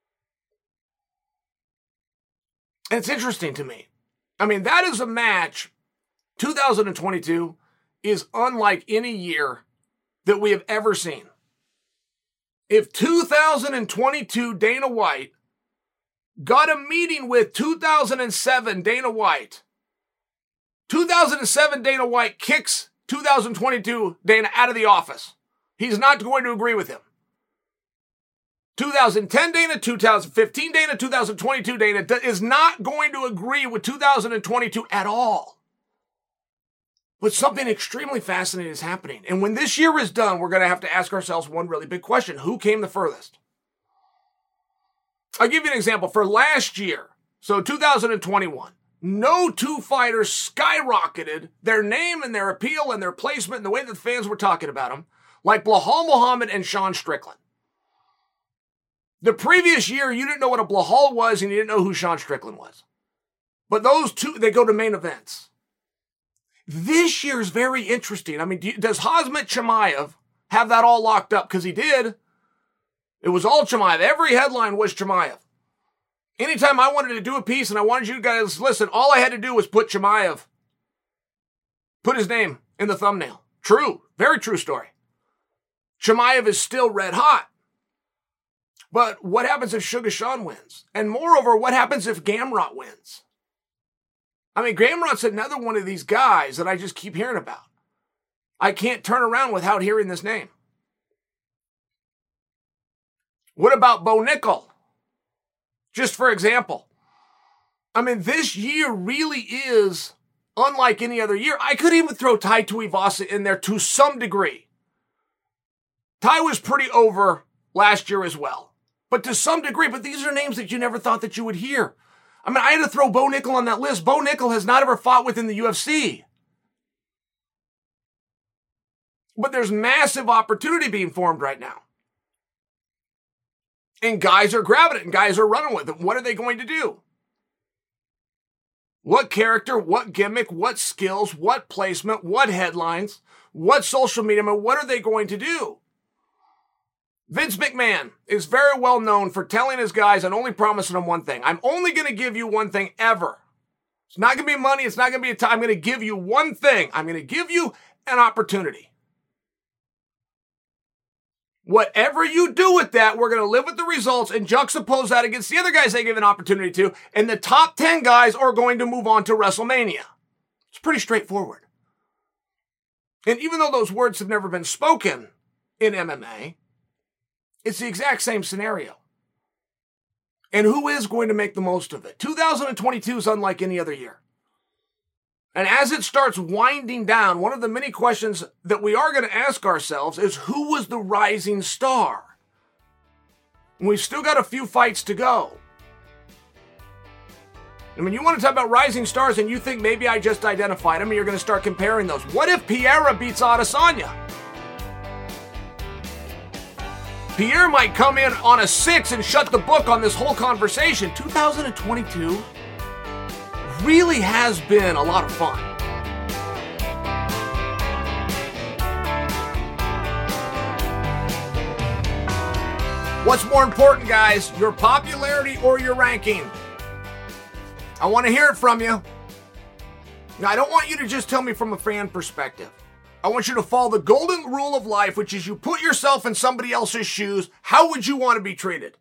And it's interesting to me. I mean, that is a match. two thousand twenty-two is unlike any year that we have ever seen. if two thousand twenty-two Dana White got a meeting with two thousand seven Dana White, two thousand seven Dana White kicks two thousand twenty-two Dana out of the office. He's not going to agree with him. two thousand ten Dana, two thousand fifteen Dana, two thousand twenty-two Dana is not going to agree with two thousand twenty-two at all. But something extremely fascinating is happening. And when this year is done, we're going to have to ask ourselves one really big question. Who came the furthest? I'll give you an example. For last year, so two thousand twenty-one, no two fighters skyrocketed their name and their appeal and their placement and the way that the fans were talking about them like Belal Muhammad and Sean Strickland. The previous year, you didn't know what a Belal was and you didn't know who Sean Strickland was. But those two, they go to main events. This year's very interesting. I mean, do you, does Khamzat Chimaev have that all locked up? Because he did. It was all Chimaev. Every headline was Chimaev. Anytime I wanted to do a piece and I wanted you guys to listen, all I had to do was put Chimaev, put his name in the thumbnail. True. Very true story. Chimaev is still red hot. But what happens if Sugar Sean wins? And moreover, what happens if Gamrot wins? I mean, Gamrot's another one of these guys that I just keep hearing about. I can't turn around without hearing this name. What about Bo Nickel? Just for example. I mean, this year really is unlike any other year. I could even throw Tai Tuivasa in there to some degree. Tai was pretty over last year as well. But to some degree, but these are names that you never thought that you would hear. I mean, I had to throw Bo Nickel on that list. Bo Nickel has not ever fought within the U F C. But there's massive opportunity being formed right now. And guys are grabbing it and guys are running with it. What are they going to do? What character, what gimmick, what skills, what placement, what headlines, what social media, what are they going to do? Vince McMahon is very well known for telling his guys and only promising them one thing. I'm only going to give you one thing ever. It's not going to be money. It's not going to be a time. I'm going to give you one thing. I'm going to give you an opportunity. Whatever you do with that, we're going to live with the results and juxtapose that against the other guys they give an opportunity to. And the top ten guys are going to move on to WrestleMania. It's pretty straightforward. And even though those words have never been spoken in M M A, it's the exact same scenario. And who is going to make the most of it? two thousand twenty-two is unlike any other year. And as it starts winding down, one of the many questions that we are going to ask ourselves is, who was the rising star? And we've still got a few fights to go. And when you want to talk about rising stars and you think maybe I just identified them and you're going to start comparing those. What if Pereira beats Adesanya? Pierre might come in on a six and shut the book on this whole conversation. two thousand twenty-two really has been a lot of fun. What's more important, guys? Your popularity or your ranking? I want to hear it from you. Now, I don't want you to just tell me from a fan perspective. I want you to follow the golden rule of life, which is you put yourself in somebody else's shoes. How would you want to be treated?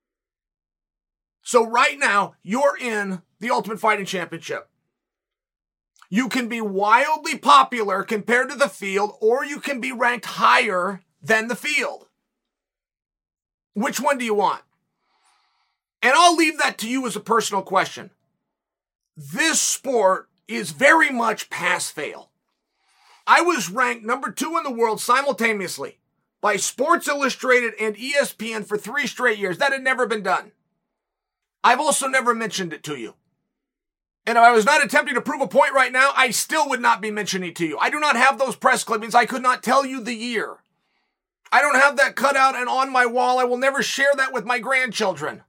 So right now, you're in the Ultimate Fighting Championship. You can be wildly popular compared to the field, or you can be ranked higher than the field. Which one do you want? And I'll leave that to you as a personal question. This sport is very much pass-fail. I was ranked number two in the world simultaneously by Sports Illustrated and E S P N for three straight years. That had never been done. I've also never mentioned it to you. And if I was not attempting to prove a point right now, I still would not be mentioning it to you. I do not have those press clippings. I could not tell you the year. I don't have that cut out and on my wall. I will never share that with my grandchildren.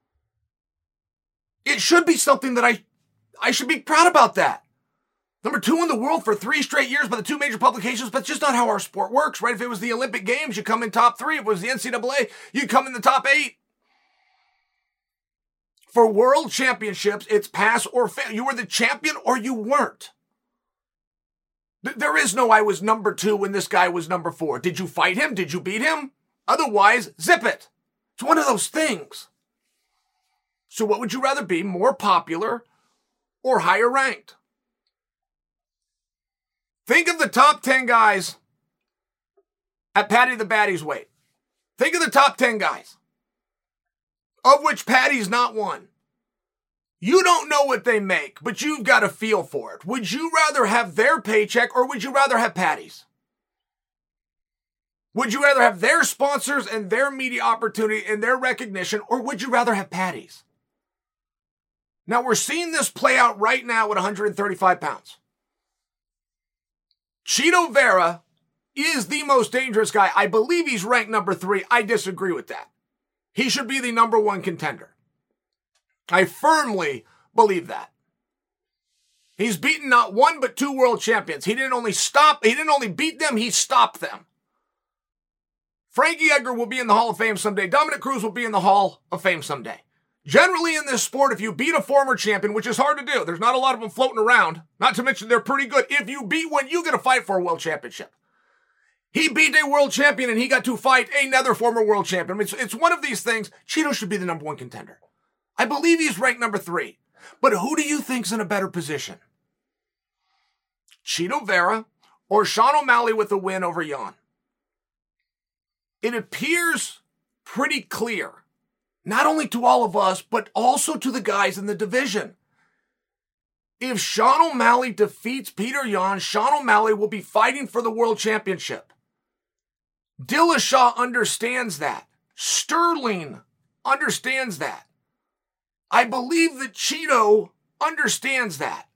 It should be something that I, I should be proud about that. Number two in the world for three straight years by the two major publications, but it's just not how our sport works, right? If it was the Olympic Games, you come in top three. If it was the N C double A, you come in the top eight. For world championships, it's pass or fail. You were the champion or you weren't. There is no I was number two when this guy was number four. Did you fight him? Did you beat him? Otherwise, zip it. It's one of those things. So what would you rather be, more popular or higher ranked? Think of the top ten guys at Paddy the Baddy's weight. Think of the top ten guys, of which Paddy's not one. You don't know what they make, but you've got a feel for it. Would you rather have their paycheck or would you rather have Paddy's? Would you rather have their sponsors and their media opportunity and their recognition, or would you rather have Paddy's? Now, we're seeing this play out right now at one hundred thirty-five pounds. Chito Vera is the most dangerous guy. I believe he's ranked number three. I disagree with that. He should be the number one contender. I firmly believe that. He's beaten not one but two world champions. He didn't only stop, he didn't only beat them, he stopped them. Frankie Edgar will be in the Hall of Fame someday. Dominic Cruz will be in the Hall of Fame someday. Generally in this sport, if you beat a former champion, which is hard to do, there's not a lot of them floating around, not to mention they're pretty good. If you beat one, you get to fight for a world championship. He beat a world champion and he got to fight another former world champion. It's, it's one of these things. Chito should be the number one contender. I believe he's ranked number three. But who do you think's in a better position? Chito Vera or Sean O'Malley with the win over Jan? It appears pretty clear, not only to all of us, but also to the guys in the division. If Sean O'Malley defeats Peter Yan, Sean O'Malley will be fighting for the world championship. Dillashaw understands that. Sterling understands that. I believe that Chito understands that.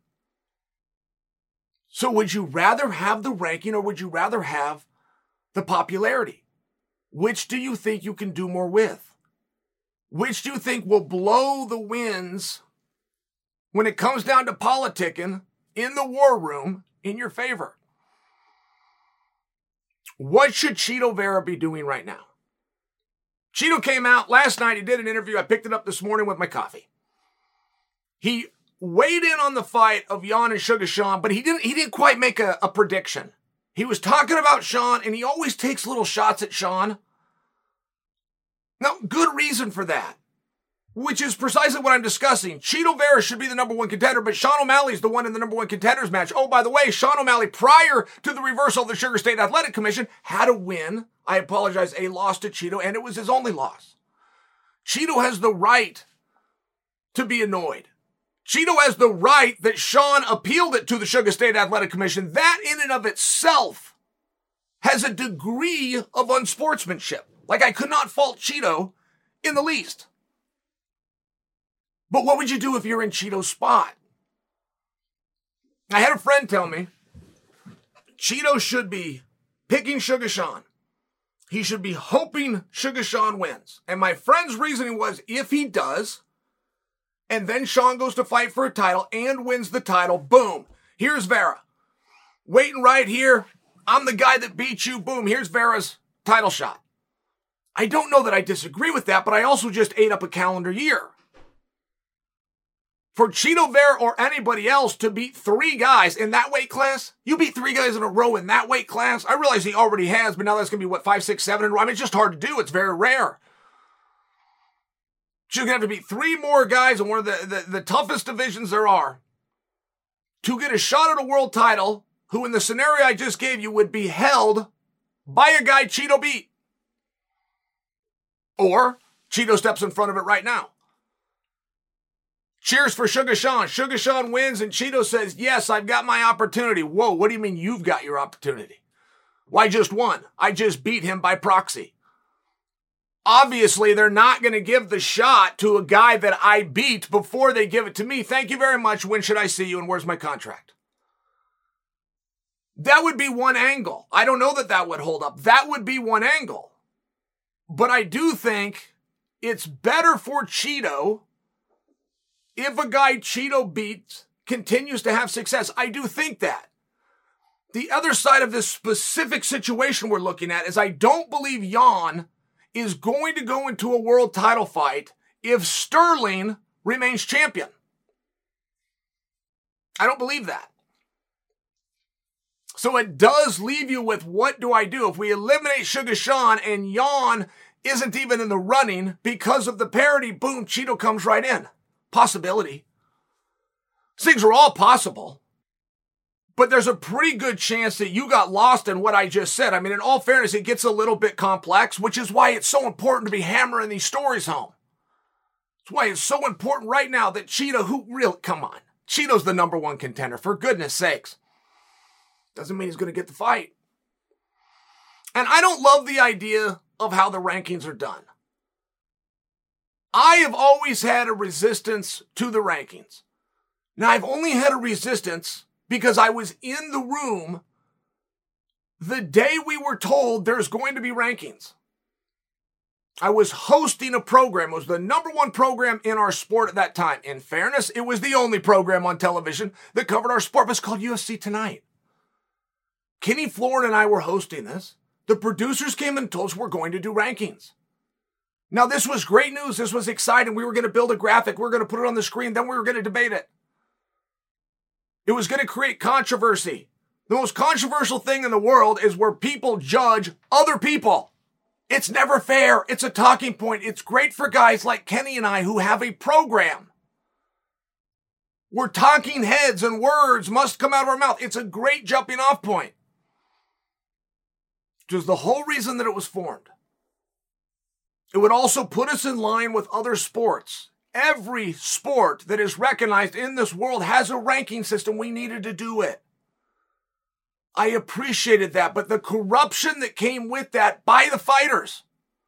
So would you rather have the ranking or would you rather have the popularity? Which do you think you can do more with? Which do you think will blow the winds when it comes down to politicking in the war room in your favor? What should Chito Vera be doing right now? Chito came out last night. He did an interview. I picked it up this morning with my coffee. He weighed in on the fight of Jan and Sugar Sean, but he didn't, he didn't quite make a, a prediction. He was talking about Sean, and he always takes little shots at Sean. Now, good reason for that, which is precisely what I'm discussing. Chito Vera should be the number one contender, but Sean O'Malley is the one in the number one contenders match. Oh, by the way, Sean O'Malley, prior to the reversal of the Sugar State Athletic Commission, had a win. I apologize, a loss to Chito, and it was his only loss. Chito has the right to be annoyed. Chito has the right that Sean appealed it to the Sugar State Athletic Commission. That in and of itself has a degree of unsportsmanship. Like, I could not fault Chito in the least. But what would you do if you're in Chito's spot? I had a friend tell me Chito should be picking Sugar Sean. He should be hoping Sugar Sean wins. And my friend's reasoning was, if he does, and then Sean goes to fight for a title and wins the title, boom, here's Vera. Waiting right here. I'm the guy that beat you. Boom, here's Vera's title shot. I don't know that I disagree with that, but I also just ate up a calendar year. For Chito Vera or anybody else to beat three guys in that weight class, you beat three guys in a row in that weight class. I realize he already has, but now that's going to be, what, five, six, seven in a row? I mean, it's just hard to do. It's very rare. You're going to have to beat three more guys in one of the, the, the toughest divisions there are to get a shot at a world title, who in the scenario I just gave you would be held by a guy Chito beat. Or Chito steps in front of it right now. Cheers for Sugar Sean. Sugar Sean wins and Chito says, yes, I've got my opportunity. Whoa, what do you mean you've got your opportunity? Why just one? I just beat him by proxy. Obviously, they're not going to give the shot to a guy that I beat before they give it to me. Thank you very much. When should I see you and where's my contract? That would be one angle. I don't know that that would hold up. That would be one angle. But I do think it's better for Chito if a guy Chito beats continues to have success. I do think that. The other side of this specific situation we're looking at is I don't believe Jan is going to go into a world title fight if Sterling remains champion. I don't believe that. So it does leave you with, what do I do? If we eliminate Sugar Sean and Yawn isn't even in the running because of the parody, boom, Cheeto comes right in. Possibility. Things are all possible. But there's a pretty good chance that you got lost in what I just said. I mean, in all fairness, it gets a little bit complex, which is why it's so important to be hammering these stories home. That's why it's so important right now that Cheeto, who really, come on. Cheeto's the number one contender, for goodness sakes. Doesn't mean he's going to get the fight. And I don't love the idea of how the rankings are done. I have always had a resistance to the rankings. Now, I've only had a resistance because I was in the room the day we were told there's going to be rankings. I was hosting a program. It was the number one program in our sport at that time. In fairness, it was the only program on television that covered our sport. It was called U F C Tonight. Kenny Florin and I were hosting this. The producers came and told us we're going to do rankings. Now, this was great news. This was exciting. We were going to build a graphic. We were going to put it on the screen. Then we were going to debate it. It was going to create controversy. The most controversial thing in the world is where people judge other people. It's never fair. It's a talking point. It's great for guys like Kenny and I who have a program. Where talking heads and words must come out of our mouth. It's a great jumping off point. Which is the whole reason that it was formed. It would also put us in line with other sports. Every sport that is recognized in this world has a ranking system. We needed to do it. I appreciated that, but the corruption that came with that by the fighters,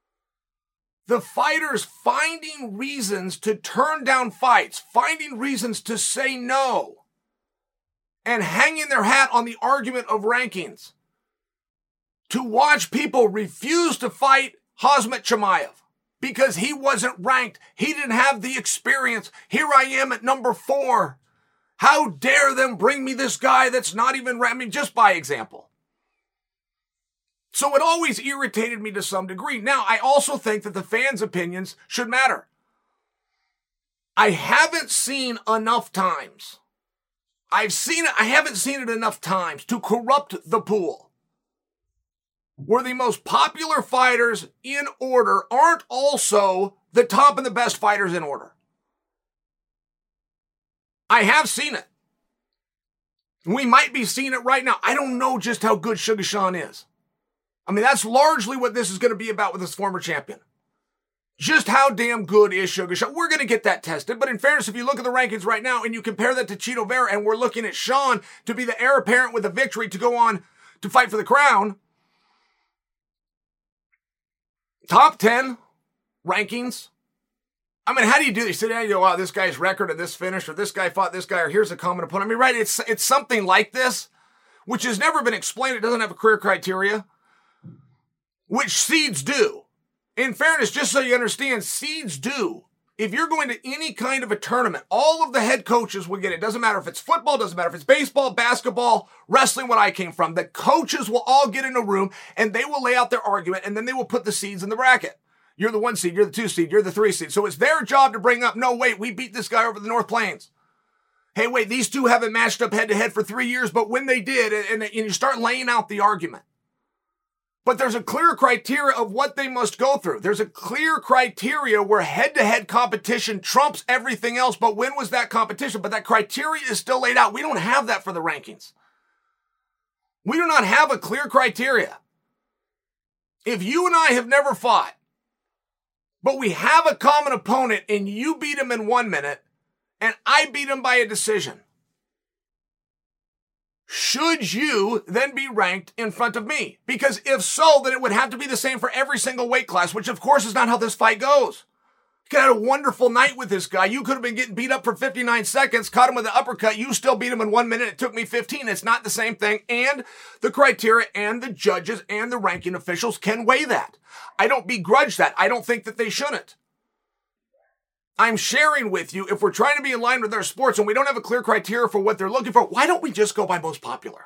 the fighters finding reasons to turn down fights, finding reasons to say no, and hanging their hat on the argument of rankings, to watch people refuse to fight Khamzat Chimaev because he wasn't ranked. He didn't have the experience. Here I am at number four. How dare them bring me this guy that's not even ranked? I mean, just by example. So it always irritated me to some degree. Now, I also think that the fans' opinions should matter. I haven't seen enough times. I've seen it. I haven't seen it enough times to corrupt the pool, where the most popular fighters in order aren't also the top and the best fighters in order. I have seen it. We might be seeing it right now. I don't know just how good Sugar Sean is. I mean, that's largely what this is going to be about with this former champion. Just how damn good is Sugar Sean? We're going to get that tested. But in fairness, if you look at the rankings right now and you compare that to Chito Vera, and we're looking at Sean to be the heir apparent with a victory to go on to fight for the crown, top ten rankings. I mean, how do you do this? You sit down and you go, wow, this guy's record or this finish or this guy fought this guy or here's a common opponent. I mean, right, it's it's something like this, which has never been explained. It doesn't have a career criteria, which seeds do. In fairness, just so you understand, seeds do. If you're going to any kind of a tournament, all of the head coaches will get it. Doesn't matter if it's football, doesn't matter if it's baseball, basketball, wrestling, what I came from. The coaches will all get in a room and they will lay out their argument and then they will put the seeds in the bracket. You're the one seed, you're the two seed, you're the three seed. So it's their job to bring up, no, wait, we beat this guy over the North Plains. Hey, wait, these two haven't matched up head to head for three years, but when they did, and, and you start laying out the argument. But there's a clear criteria of what they must go through. There's a clear criteria where head-to-head competition trumps everything else. But when was that competition? But that criteria is still laid out. We don't have that for the rankings. We do not have a clear criteria. If you and I have never fought, but we have a common opponent and you beat him in one minute and I beat him by a decision, should you then be ranked in front of me? Because if so, then it would have to be the same for every single weight class, which of course is not how this fight goes. You could have had a wonderful night with this guy. You could have been getting beat up for fifty-nine seconds, caught him with an uppercut. You still beat him in one minute. It took me fifteen. It's not the same thing. And the criteria and the judges and the ranking officials can weigh that. I don't begrudge that. I don't think that they shouldn't. I'm sharing with you, if we're trying to be in line with our sports and we don't have a clear criteria for what they're looking for, why don't we just go by most popular?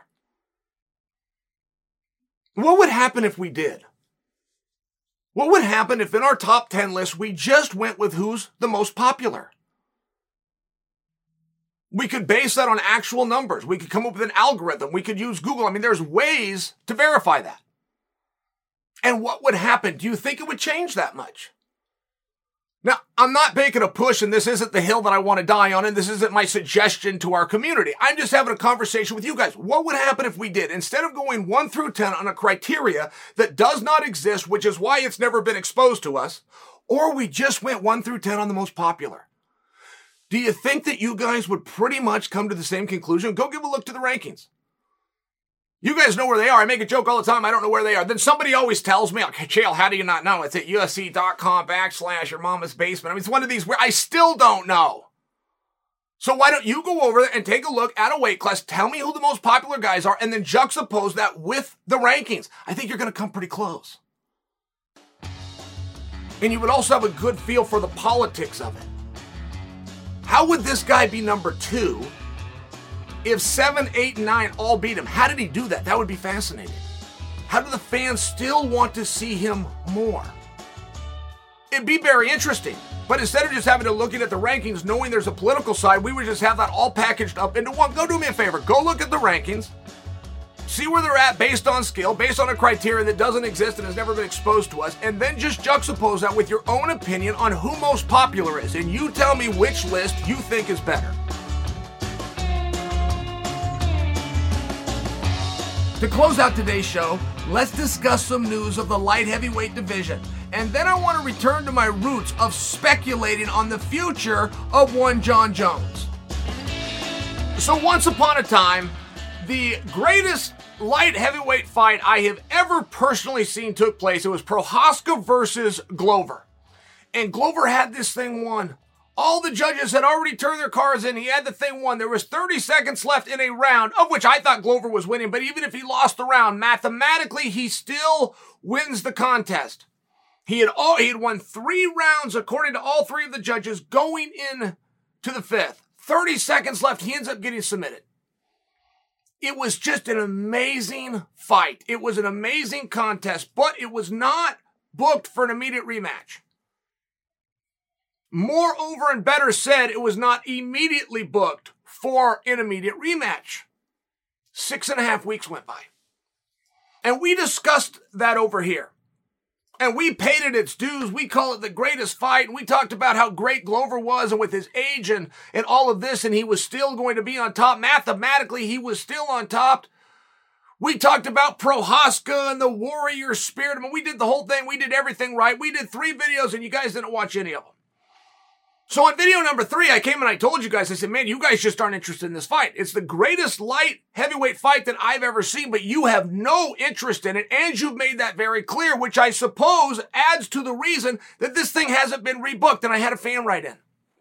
What would happen if we did? What would happen if in our top ten list, we just went with who's the most popular? We could base that on actual numbers. We could come up with an algorithm. We could use Google. I mean, there's ways to verify that. And what would happen? Do you think it would change that much? Now, I'm not making a push, and this isn't the hill that I want to die on, and this isn't my suggestion to our community. I'm just having a conversation with you guys. What would happen if we did? Instead of going one through ten on a criteria that does not exist, which is why it's never been exposed to us, or we just went one through ten on the most popular. Do you think that you guys would pretty much come to the same conclusion? Go give a look to the rankings. You guys know where they are. I make a joke all the time. I don't know where they are. Then somebody always tells me, okay, Chael, how do you not know? It's at usc.com backslash your mama's basement. I mean, it's one of these where I still don't know. So why don't you go over there and take a look at a weight class, tell me who the most popular guys are, and then juxtapose that with the rankings. I think you're going to come pretty close. And you would also have a good feel for the politics of it. How would this guy be number two if seven, eight, and nine all beat him? How did he do that? That would be fascinating. How do the fans still want to see him more? It'd be very interesting. But instead of just having to look at the rankings, knowing there's a political side, we would just have that all packaged up into one. Go do me a favor. Go look at the rankings. See where they're at based on skill, based on a criteria that doesn't exist and has never been exposed to us, and then just juxtapose that with your own opinion on who most popular is. And you tell me which list you think is better. To close out today's show, let's discuss some news of the light heavyweight division. And then I want to return to my roots of speculating on the future of one Jon Jones. So once upon a time, the greatest light heavyweight fight I have ever personally seen took place. It was Prochazka versus Glover. And Glover had this thing won. All the judges had already turned their cards in. He had the thing won. There was thirty seconds left in a round, of which I thought Glover was winning. But even if he lost the round, mathematically, he still wins the contest. He had all, he had won three rounds, according to all three of the judges, going in to the fifth. thirty seconds left. He ends up getting submitted. It was just an amazing fight. It was an amazing contest, but it was not booked for an immediate rematch. Moreover and better said, it was not immediately booked for an immediate rematch. Six and a half weeks went by. And we discussed that over here. And we paid it its dues. We call it the greatest fight. And we talked about how great Glover was and with his age and, and all of this. And he was still going to be on top. Mathematically, he was still on top. We talked about Prochazka and the warrior spirit. I mean, we did the whole thing. We did everything right. We did three videos and you guys didn't watch any of them. So on video number three, I came and I told you guys, I said, man, you guys just aren't interested in this fight. It's the greatest light heavyweight fight that I've ever seen, but you have no interest in it, and you've made that very clear, which I suppose adds to the reason that this thing hasn't been rebooked. And I had a fan write in.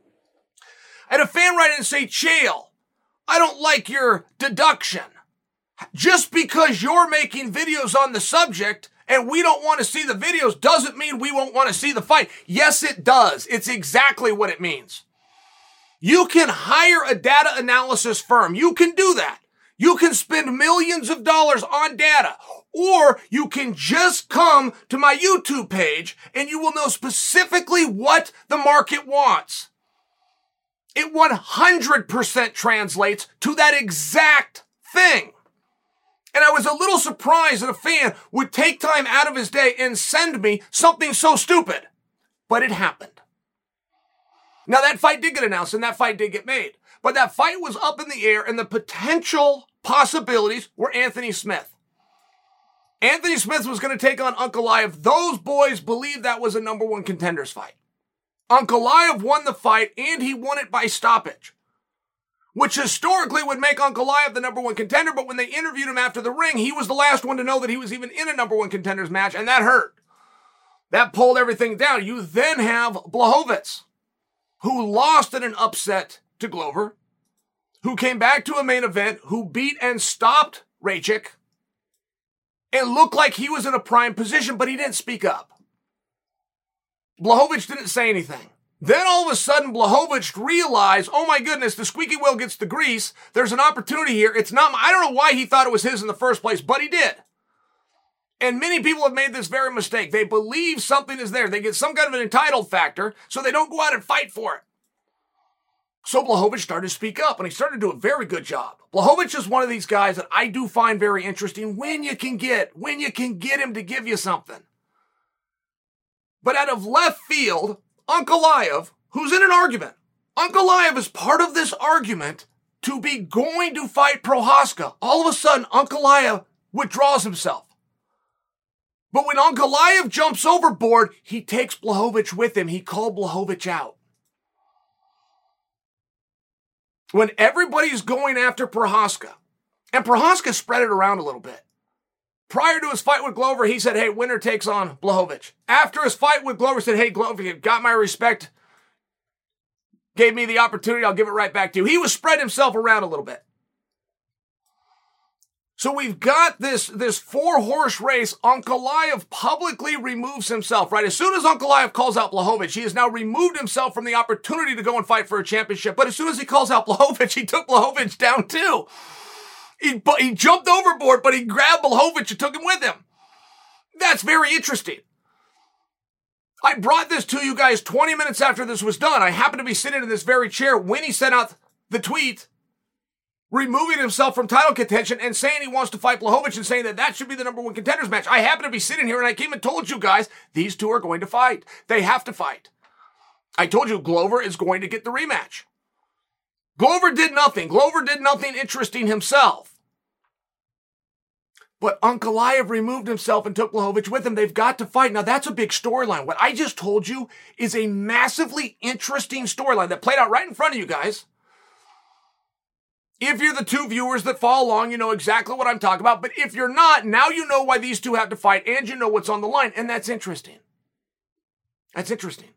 I had a fan write in and say, Chael, I don't like your deduction. Just because you're making videos on the subject and we don't want to see the videos doesn't mean we won't want to see the fight. Yes, it does. It's exactly what it means. You can hire a data analysis firm. You can do that. You can spend millions of dollars on data, or you can just come to my YouTube page and you will know specifically what the market wants. It one hundred percent translates to that exact thing. And I was a little surprised that a fan would take time out of his day and send me something so stupid. But it happened. Now, that fight did get announced and that fight did get made. But that fight was up in the air and the potential possibilities were Anthony Smith. Anthony Smith was going to take on Ankalaev. Those boys believed that was a number one contenders fight. Ankalaev won the fight and he won it by stoppage, which historically would make Ankalaev the number one contender, but when they interviewed him after the ring, he was the last one to know that he was even in a number one contenders match, and that hurt. That pulled everything down. You then have Blachowicz, who lost in an upset to Glover, who came back to a main event, who beat and stopped Rajcic, and looked like he was in a prime position, but he didn't speak up. Blachowicz didn't say anything. Then all of a sudden, Blachowicz realized, oh my goodness, the squeaky wheel gets the grease. There's an opportunity here. It's not, I don't know why he thought it was his in the first place, but he did. And many people have made this very mistake. They believe something is there. They get some kind of an entitled factor, so they don't go out and fight for it. So Blachowicz started to speak up, and he started to do a very good job. Blachowicz is one of these guys that I do find very interesting when you can get, when you can get him to give you something. But out of left field, Ankalaev, who's in an argument, Ankalaev is part of this argument to be going to fight Prochazka. All of a sudden, Ankalaev withdraws himself. But when Ankalaev jumps overboard, he takes Blachowicz with him. He called Blachowicz out. When everybody's going after Prochazka, and Prochazka spread it around a little bit. Prior to his fight with Glover, he said, hey, winner takes on Blachowicz. After his fight with Glover, said, hey, Glover, you got my respect, gave me the opportunity, I'll give it right back to you. He was spread himself around a little bit. So we've got this, this four-horse race. Ankalaev publicly removes himself, right? As soon as Ankalaev calls out Blachowicz, he has now removed himself from the opportunity to go and fight for a championship. But as soon as he calls out Blachowicz, he took Blachowicz down too. He, he jumped overboard, but he grabbed Blachowicz and took him with him. That's very interesting. I brought this to you guys twenty minutes after this was done. I happened to be sitting in this very chair when he sent out the tweet removing himself from title contention and saying he wants to fight Blachowicz and saying that that should be the number one contenders match. I happen to be sitting here and I came and told you guys these two are going to fight. They have to fight. I told you Glover is going to get the rematch. Glover did nothing. Glover did nothing interesting himself. But Ankalaev removed himself and took Blachowicz with him. They've got to fight. Now, that's a big storyline. What I just told you is a massively interesting storyline that played out right in front of you guys. If you're the two viewers that follow along, you know exactly what I'm talking about. But if you're not, now you know why these two have to fight and you know what's on the line. And that's interesting. That's interesting.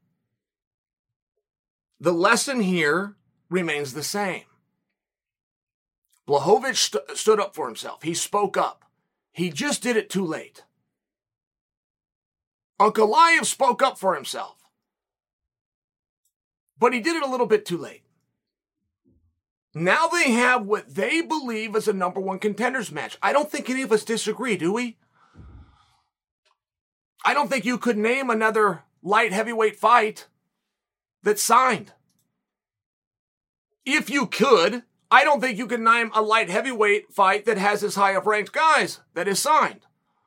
The lesson here remains the same. Blachowicz st- stood up for himself. He spoke up. He just did it too late. Ankalaev spoke up for himself. But he did it a little bit too late. Now they have what they believe is a number one contenders match. I don't think any of us disagree, do we? I don't think you could name another light heavyweight fight that's signed. If you could, I don't think you can name a light heavyweight fight that has as high of ranked guys that is signed.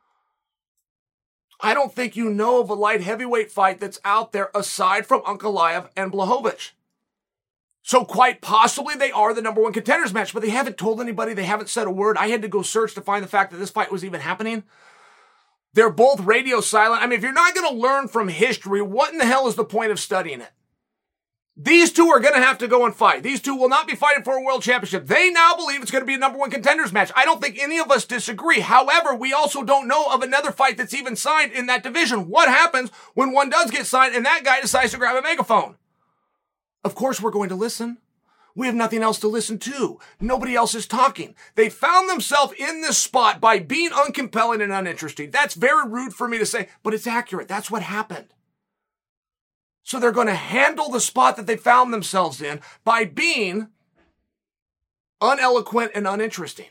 I don't think you know of a light heavyweight fight that's out there aside from Ankalaev and Blachowicz. So quite possibly they are the number one contenders match, but they haven't told anybody. They haven't said a word. I had to go search to find the fact that this fight was even happening. They're both radio silent. I mean, if you're not going to learn from history, what in the hell is the point of studying it? These two are going to have to go and fight. These two will not be fighting for a world championship. They now believe it's going to be a number one contenders match. I don't think any of us disagree. However, we also don't know of another fight that's even signed in that division. What happens when one does get signed and that guy decides to grab a megaphone? Of course, we're going to listen. We have nothing else to listen to. Nobody else is talking. They found themselves in this spot by being uncompelling and uninteresting. That's very rude for me to say, but it's accurate. That's what happened. So they're going to handle the spot that they found themselves in by being uneloquent and uninteresting.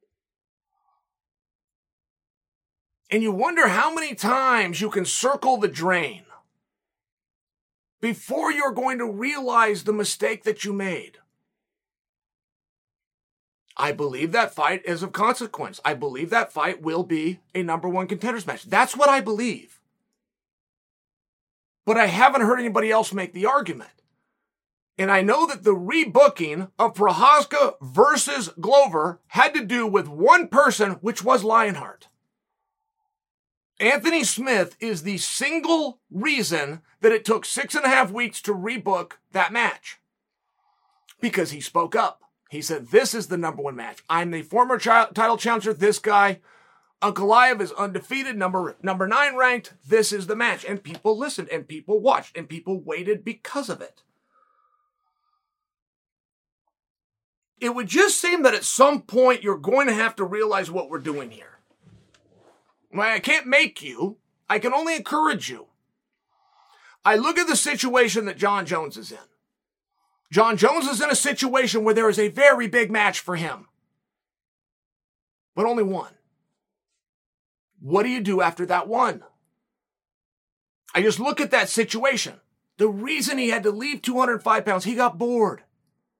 And you wonder how many times you can circle the drain before you're going to realize the mistake that you made. I believe that fight is of consequence. I believe that fight will be a number one contenders match. That's what I believe. But I haven't heard anybody else make the argument. And I know that the rebooking of Prochazka versus Glover had to do with one person, which was Lionheart. Anthony Smith is the single reason that it took six and a half weeks to rebook that match. Because he spoke up. He said, this is the number one match. I'm the former chi- title challenger. This guy, Ankalaev, is undefeated, number, number nine ranked. This is the match. And people listened and people watched and people waited because of it. It would just seem that at some point you're going to have to realize what we're doing here. I can't make you. I can only encourage you. I look at the situation that Jon Jones is in. Jon Jones is in a situation where there is a very big match for him. But only one. What do you do after that one? I just look at that situation. The reason he had to leave two hundred five pounds, he got bored.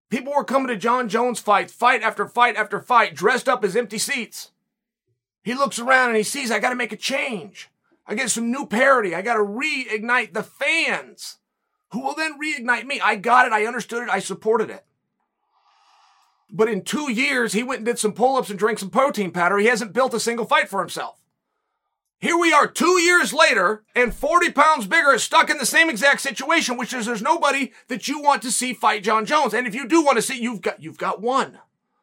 People were coming to Jon Jones fight, fight after fight after fight, dressed up as empty seats. He looks around and he sees, I got to make a change. I get some new parity. I got to reignite the fans who will then reignite me. I got it. I understood it. I supported it. But in two years, he went and did some pull-ups and drank some protein powder. He hasn't built a single fight for himself. Here we are two years later and forty pounds bigger, stuck in the same exact situation, which is there's nobody that you want to see fight Jon Jones. And if you do want to see, you've got, you've got one.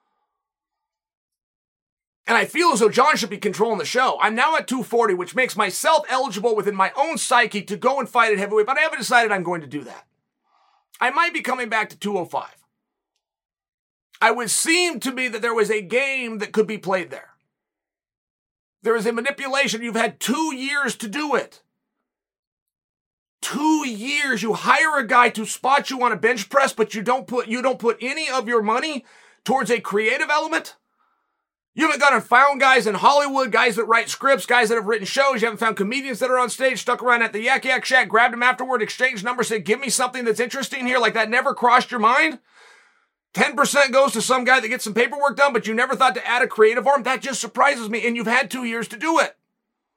And I feel as though Jon should be controlling the show. I'm now at two forty, which makes myself eligible within my own psyche to go and fight at heavyweight, but I haven't decided I'm going to do that. I might be coming back to two oh five. I would seem to me that there was a game that could be played there. There is a manipulation. You've had two years to do it. Two years. You hire a guy to spot you on a bench press, but you don't put, you don't put any of your money towards a creative element. You haven't gone and found guys in Hollywood, guys that write scripts, guys that have written shows. You haven't found comedians that are on stage, stuck around at the Yak Yak Shack, grabbed them afterward, exchanged numbers, said, give me something that's interesting here. Like that never crossed your mind. ten percent goes to some guy that gets some paperwork done, but you never thought to add a creative arm. That just surprises me. And you've had two years to do it.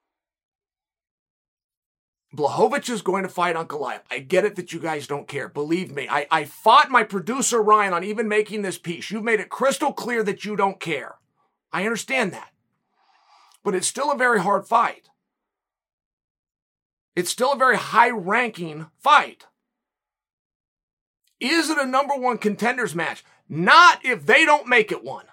Blachowicz is going to fight Ankalaev. I get it that you guys don't care. Believe me, I, I fought my producer, Ryan, on even making this piece. You've made it crystal clear that you don't care. I understand that. But it's still a very hard fight. It's still a very high-ranking fight. Is it a number one contenders match? Not if they don't make it one.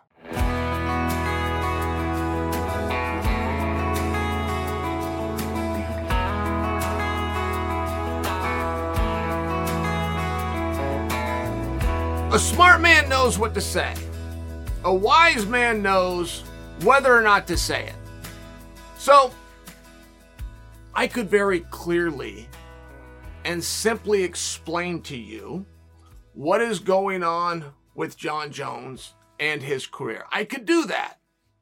A smart man knows what to say. A wise man knows whether or not to say it. So, I could very clearly and simply explain to you what is going on with Jon Jones and his career. I could do that.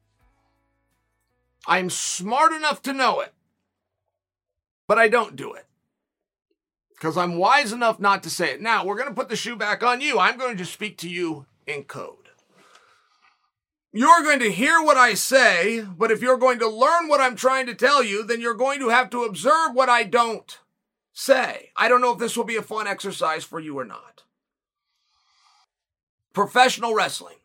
I'm smart enough to know it, but I don't do it because I'm wise enough not to say it. Now, we're going to put the shoe back on you. I'm going to speak to you in code. You're going to hear what I say, but if you're going to learn what I'm trying to tell you, then you're going to have to observe what I don't say. I don't know if this will be a fun exercise for you or not. Professional wrestling.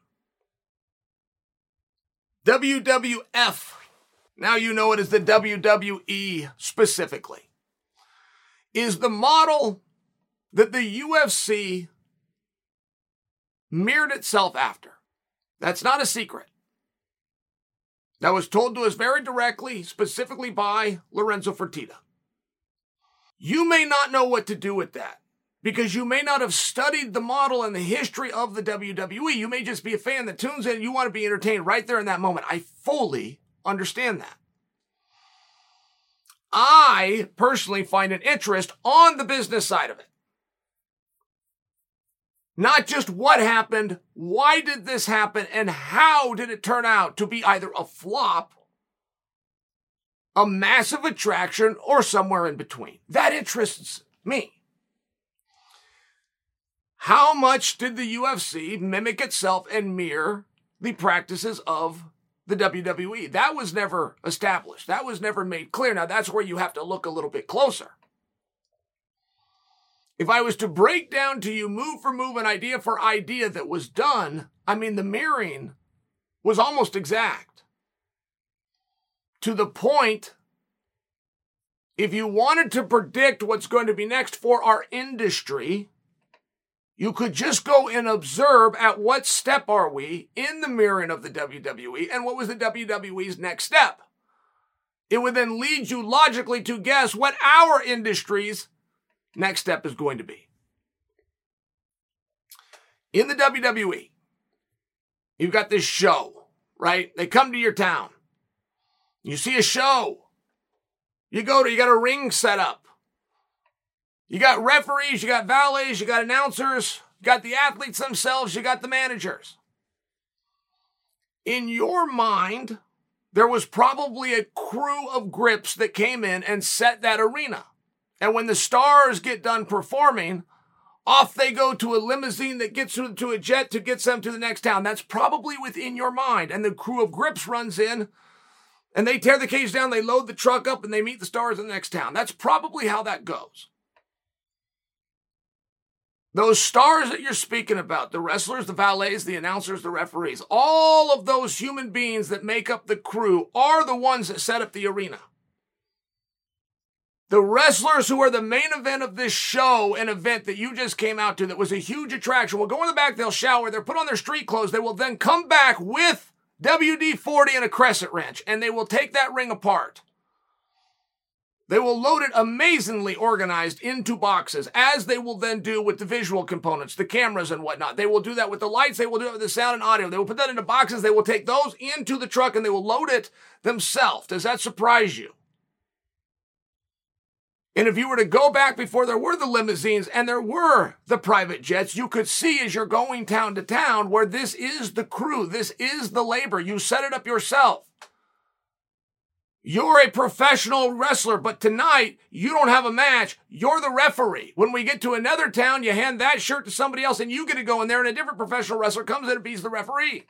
W W F, now you know it as the W W E specifically, is the model that the U F C mirrored itself after. That's not a secret. That was told to us very directly, specifically by Lorenzo Fertitta. You may not know what to do with that because you may not have studied the model and the history of the W W E. You may just be a fan that tunes in and you want to be entertained right there in that moment. I fully understand that. I personally find an interest on the business side of it. Not just what happened, why did this happen, and how did it turn out to be either a flop, a massive attraction, or somewhere in between. That interests me. How much did the U F C mimic itself and mirror the practices of the W W E? That was never established. That was never made clear. Now, that's where you have to look a little bit closer. If I was to break down to you move for move and idea for idea that was done, I mean, the mirroring was almost exact. To the point, if you wanted to predict what's going to be next for our industry, you could just go and observe at what step are we in the mirroring of the W W E and what was the W W E's next step. It would then lead you logically to guess what our industry's next step is going to be. In the W W E, you've got this show, right? They come to your town. You see a show. You go to, you got a ring set up. You got referees, you got valets, you got announcers, you got the athletes themselves, you got the managers. In your mind, there was probably a crew of grips that came in and set that arena. And when the stars get done performing, Off they go to a limousine that gets them to a jet to get them to the next town. That's probably within your mind. And the crew of Grips runs in and they tear the cage down, they load the truck up, and they meet the stars in the next town. That's probably how that goes. Those stars that you're speaking about, the wrestlers, the valets, the announcers, the referees, all of those human beings that make up the crew are the ones that set up the arena. The wrestlers who are the main event of this show, an event that you just came out to that was a huge attraction, will go in the back, they'll shower, they'll put on their street clothes, they will then come back with W D forty and a crescent wrench, and they will take that ring apart. They will load it amazingly organized into boxes, as they will then do with the visual components, the cameras and whatnot. They will do that with the lights. They will do it with the sound and audio. They will put that into boxes. They will take those into the truck, and they will load it themselves. Does that surprise you? And if you were to go back before there were the limousines and there were the private jets, you could see as you're going town to town where this is the crew. This is the labor. You set it up yourself. You're a professional wrestler, but tonight you don't have a match. You're the referee. When we get to another town, you hand that shirt to somebody else and you get to go in there and a different professional wrestler comes in and beats the referee.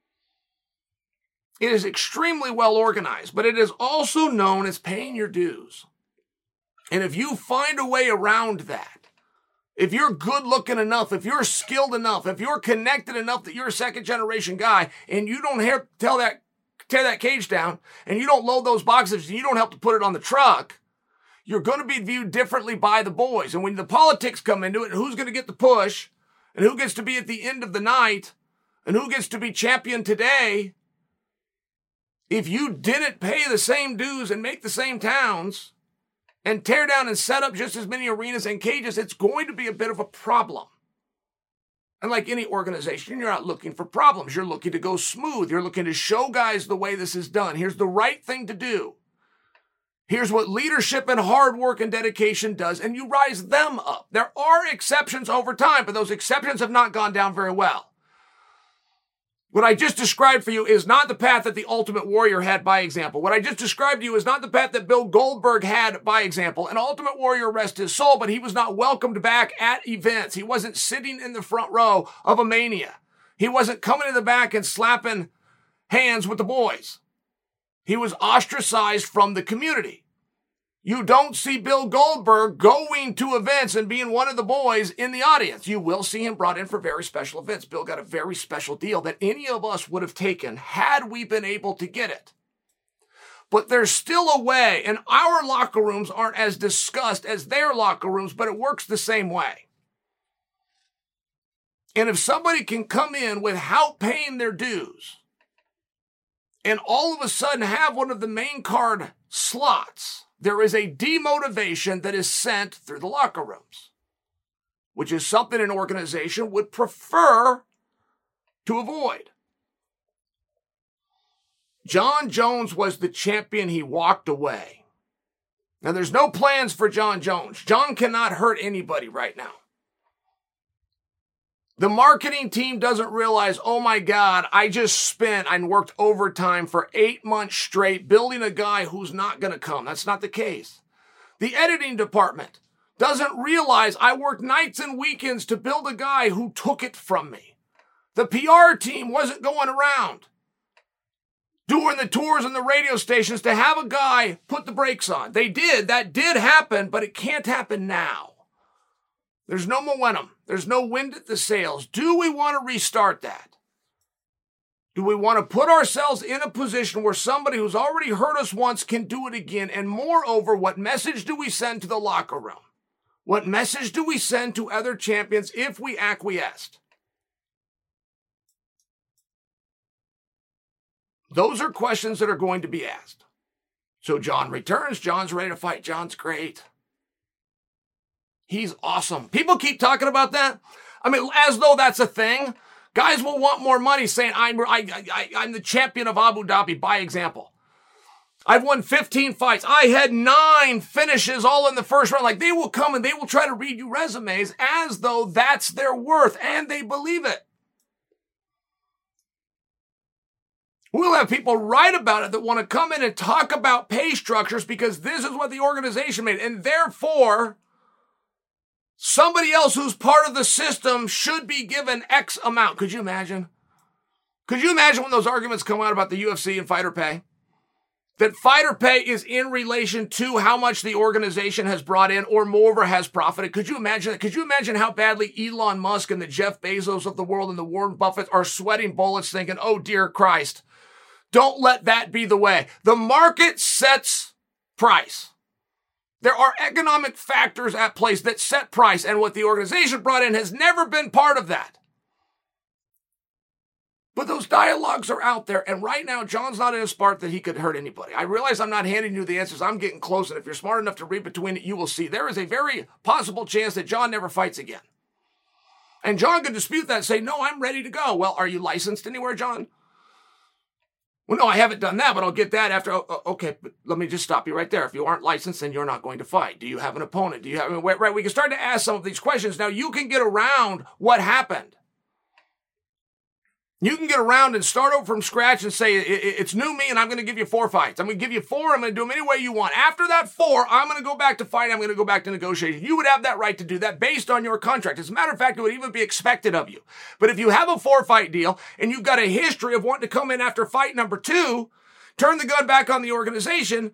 It is extremely well organized, but it is also known as paying your dues. And if you find a way around that, if you're good looking enough, if you're skilled enough, if you're connected enough that you're a second generation guy and you don't have, tell that, tear that cage down and you don't load those boxes and you don't help to put it on the truck, you're going to be viewed differently by the boys. And when the politics come into it, and who's going to get the push and who gets to be at the end of the night and who gets to be champion today, if you didn't pay the same dues and make the same towns and tear down and set up just as many arenas and cages, it's going to be a bit of a problem. And like any organization, you're not looking for problems. You're looking to go smooth. You're looking to show guys the way this is done. Here's the right thing to do. Here's what leadership and hard work and dedication does, and you rise them up. There are exceptions over time, but those exceptions have not gone down very well. What I just described for you is not the path that the Ultimate Warrior had by example. What I just described to you is not the path that Bill Goldberg had by example. An Ultimate Warrior, rest his soul, but he was not welcomed back at events. He wasn't sitting in the front row of a Mania. He wasn't coming in the back and slapping hands with the boys. He was ostracized from the community. You don't see Bill Goldberg going to events and being one of the boys in the audience. You will see him brought in for very special events. Bill got a very special deal that any of us would have taken had we been able to get it. But there's still a way, and our locker rooms aren't as discussed as their locker rooms, but it works the same way. And if somebody can come in without paying their dues and all of a sudden have one of the main card slots, there is a demotivation that is sent through the locker rooms, which is something an organization would prefer to avoid. John Jones was the champion. He walked away. Now, there's no plans for John Jones. John cannot hurt anybody right now. The marketing team doesn't realize, oh my God, I just spent and worked overtime for eight months straight building a guy who's not going to come. That's not the case. The editing department doesn't realize I worked nights and weekends to build a guy who took it from me. The P R team wasn't going around doing the tours and the radio stations to have a guy put the brakes on. They did. That did happen, but it can't happen now. There's no momentum. There's no wind at the sails. Do we want to restart that? Do we want to put ourselves in a position where somebody who's already hurt us once can do it again? And moreover, what message do we send to the locker room? What message do we send to other champions if we acquiesced? Those are questions that are going to be asked. So John returns. John's ready to fight. John's great. He's awesome. People keep talking about that. I mean, as though that's a thing. Guys will want more money saying, I'm, I, I, I'm the champion of Abu Dhabi, by example. I've won fifteen fights. I had nine finishes all in the first round. Like, they will come and they will try to read you resumes as though that's their worth, and they believe it. We'll have people write about it that want to come in and talk about pay structures because this is what the organization made. And therefore, somebody else who's part of the system should be given X amount. Could you imagine? Could you imagine when those arguments come out about the U F C and fighter pay? That fighter pay is in relation to how much the organization has brought in or moreover has profited. Could you imagine that? Could you imagine how badly Elon Musk and the Jeff Bezos of the world and the Warren Buffett are sweating bullets thinking, oh, dear Christ, don't let that be the way. The market sets price. There are economic factors at play that set price, and what the organization brought in has never been part of that. But those dialogues are out there, and right now, John's not in a spot that he could hurt anybody. I realize I'm not handing you the answers. I'm getting close, and if you're smart enough to read between it, you will see. There is a very possible chance that John never fights again. And John could dispute that and say, no, I'm ready to go. Well, are you licensed anywhere, John? Well, no, I haven't done that, but I'll get that after. Oh, okay, but let me just stop you right there. If you aren't licensed, then you're not going to fight. Do you have an opponent? Do you have, right? We can start to ask some of these questions. Now, you can get around what happened. You can get around and start over from scratch and say, it's new me and I'm going to give you four fights. I'm going to give you four. I'm going to do them any way you want. After that four, I'm going to go back to fighting. I'm going to go back to negotiation. You would have that right to do that based on your contract. As a matter of fact, it would even be expected of you. But if you have a four-fight deal and you've got a history of wanting to come in after fight number two, turn the gun back on the organization,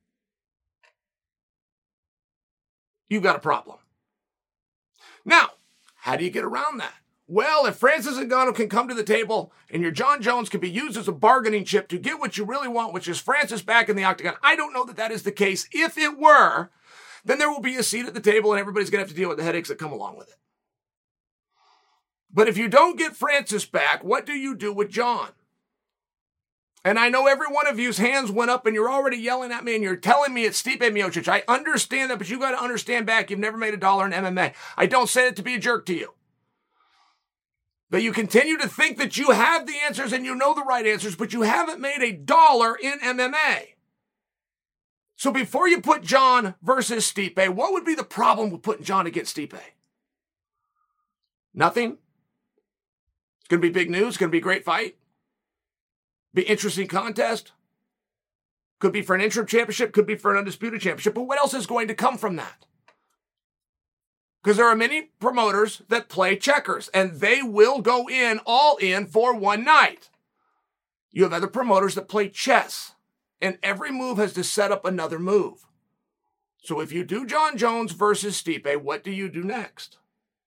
you've got a problem. Now, how do you get around that? Well, if Francis Ngannou can come to the table and your John Jones can be used as a bargaining chip to get what you really want, which is Francis back in the octagon, I don't know that that is the case. If it were, then there will be a seat at the table and everybody's going to have to deal with the headaches that come along with it. But if you don't get Francis back, what do you do with John? And I know every one of you's hands went up and you're already yelling at me and you're telling me it's Stipe Miocic. I understand that, but you got to understand back, you've never made a dollar in M M A. I don't say it to be a jerk to you. But you continue to think that you have the answers and you know the right answers, but you haven't made a dollar in M M A. So before you put John versus Stipe, what would be the problem with putting John against Stipe? Nothing. It's going to be big news. It's going to be a great fight. Be interesting contest. Could be for an interim championship. Could be for an undisputed championship. But what else is going to come from that? Because there are many promoters that play checkers, and they will go in all in for one night. You have other promoters that play chess, and every move has to set up another move. So if you do John Jones versus Stipe, what do you do next?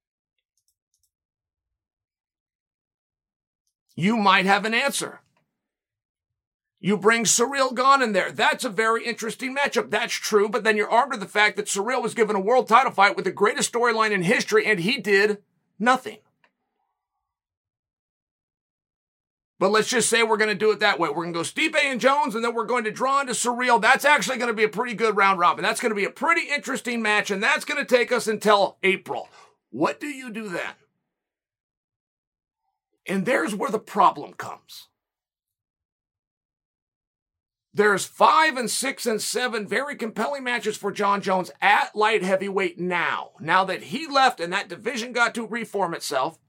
You might have an answer. You bring Ciryl Gane in there. That's a very interesting matchup. That's true, but then you're armed with the fact that Ciryl was given a world title fight with the greatest storyline in history, and he did nothing. But let's just say we're going to do it that way. We're going to go Stipe and Jones, and then we're going to draw into Ciryl. That's actually going to be a pretty good round robin. That's going to be a pretty interesting match, and that's going to take us until April. What do you do then? And there's where the problem comes. There's five and six and seven very compelling matches for John Jones at light heavyweight now. Now that he left and that division got to reform itself,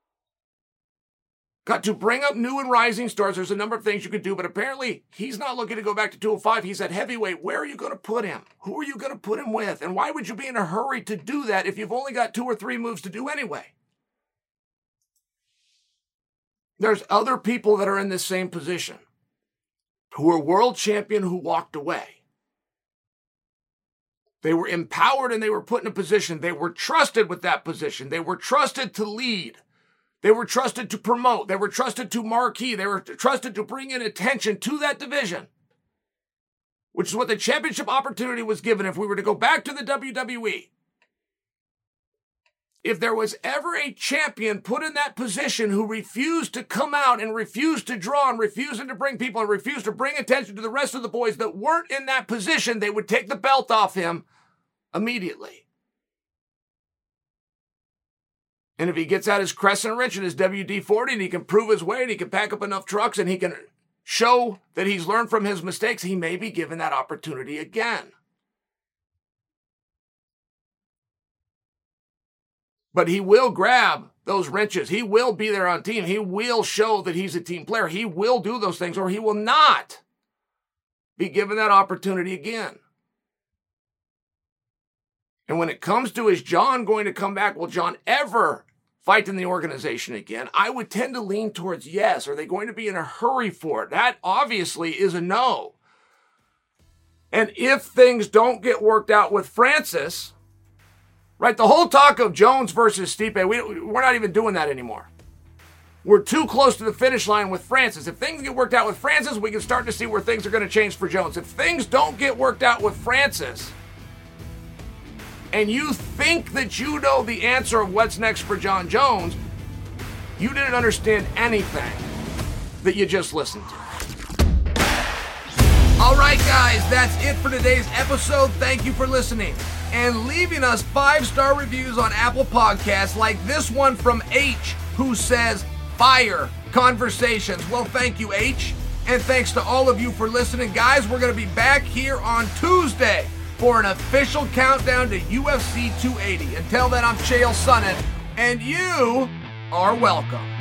got to bring up new and rising stars. There's a number of things you could do, but apparently he's not looking to go back to two oh five. He's at heavyweight. Where are you going to put him? Who are you going to put him with? And why would you be in a hurry to do that if you've only got two or three moves to do anyway? There's other people that are in this same position who were world champion who walked away. They were empowered and they were put in a position. They were trusted with that position. They were trusted to lead. They were trusted to promote. They were trusted to marquee. They were trusted to bring in attention to that division, which is what the championship opportunity was given. If we were to go back to the W W E, if there was ever a champion put in that position who refused to come out and refused to draw and refused to bring people and refused to bring attention to the rest of the boys that weren't in that position, they would take the belt off him immediately. And if he gets out his crescent wrench and his W D forty and he can prove his way and he can pack up enough trucks and he can show that he's learned from his mistakes, he may be given that opportunity again. But he will grab those wrenches. He will be there on team. He will show that he's a team player. He will do those things, or he will not be given that opportunity again. And when it comes to, is John going to come back? Will John ever fight in the organization again? I would tend to lean towards yes. Are they going to be in a hurry for it? That obviously is a no. And if things don't get worked out with Francis, right, the whole talk of Jones versus Stipe, we, we're not even doing that anymore. We're too close to the finish line with Francis. If things get worked out with Francis, we can start to see where things are going to change for Jones. If things don't get worked out with Francis, and you think that you know the answer of what's next for Jon Jones, you didn't understand anything that you just listened to. All right, guys, that's it for today's episode. Thank you for listening and leaving us five-star reviews on Apple Podcasts, like this one from H, who says, fire conversations. Well, thank you, H. And thanks to all of you for listening. Guys, we're going to be back here on Tuesday for an official countdown to U F C two eighty. Until then, I'm Chael Sonnen, and you are welcome.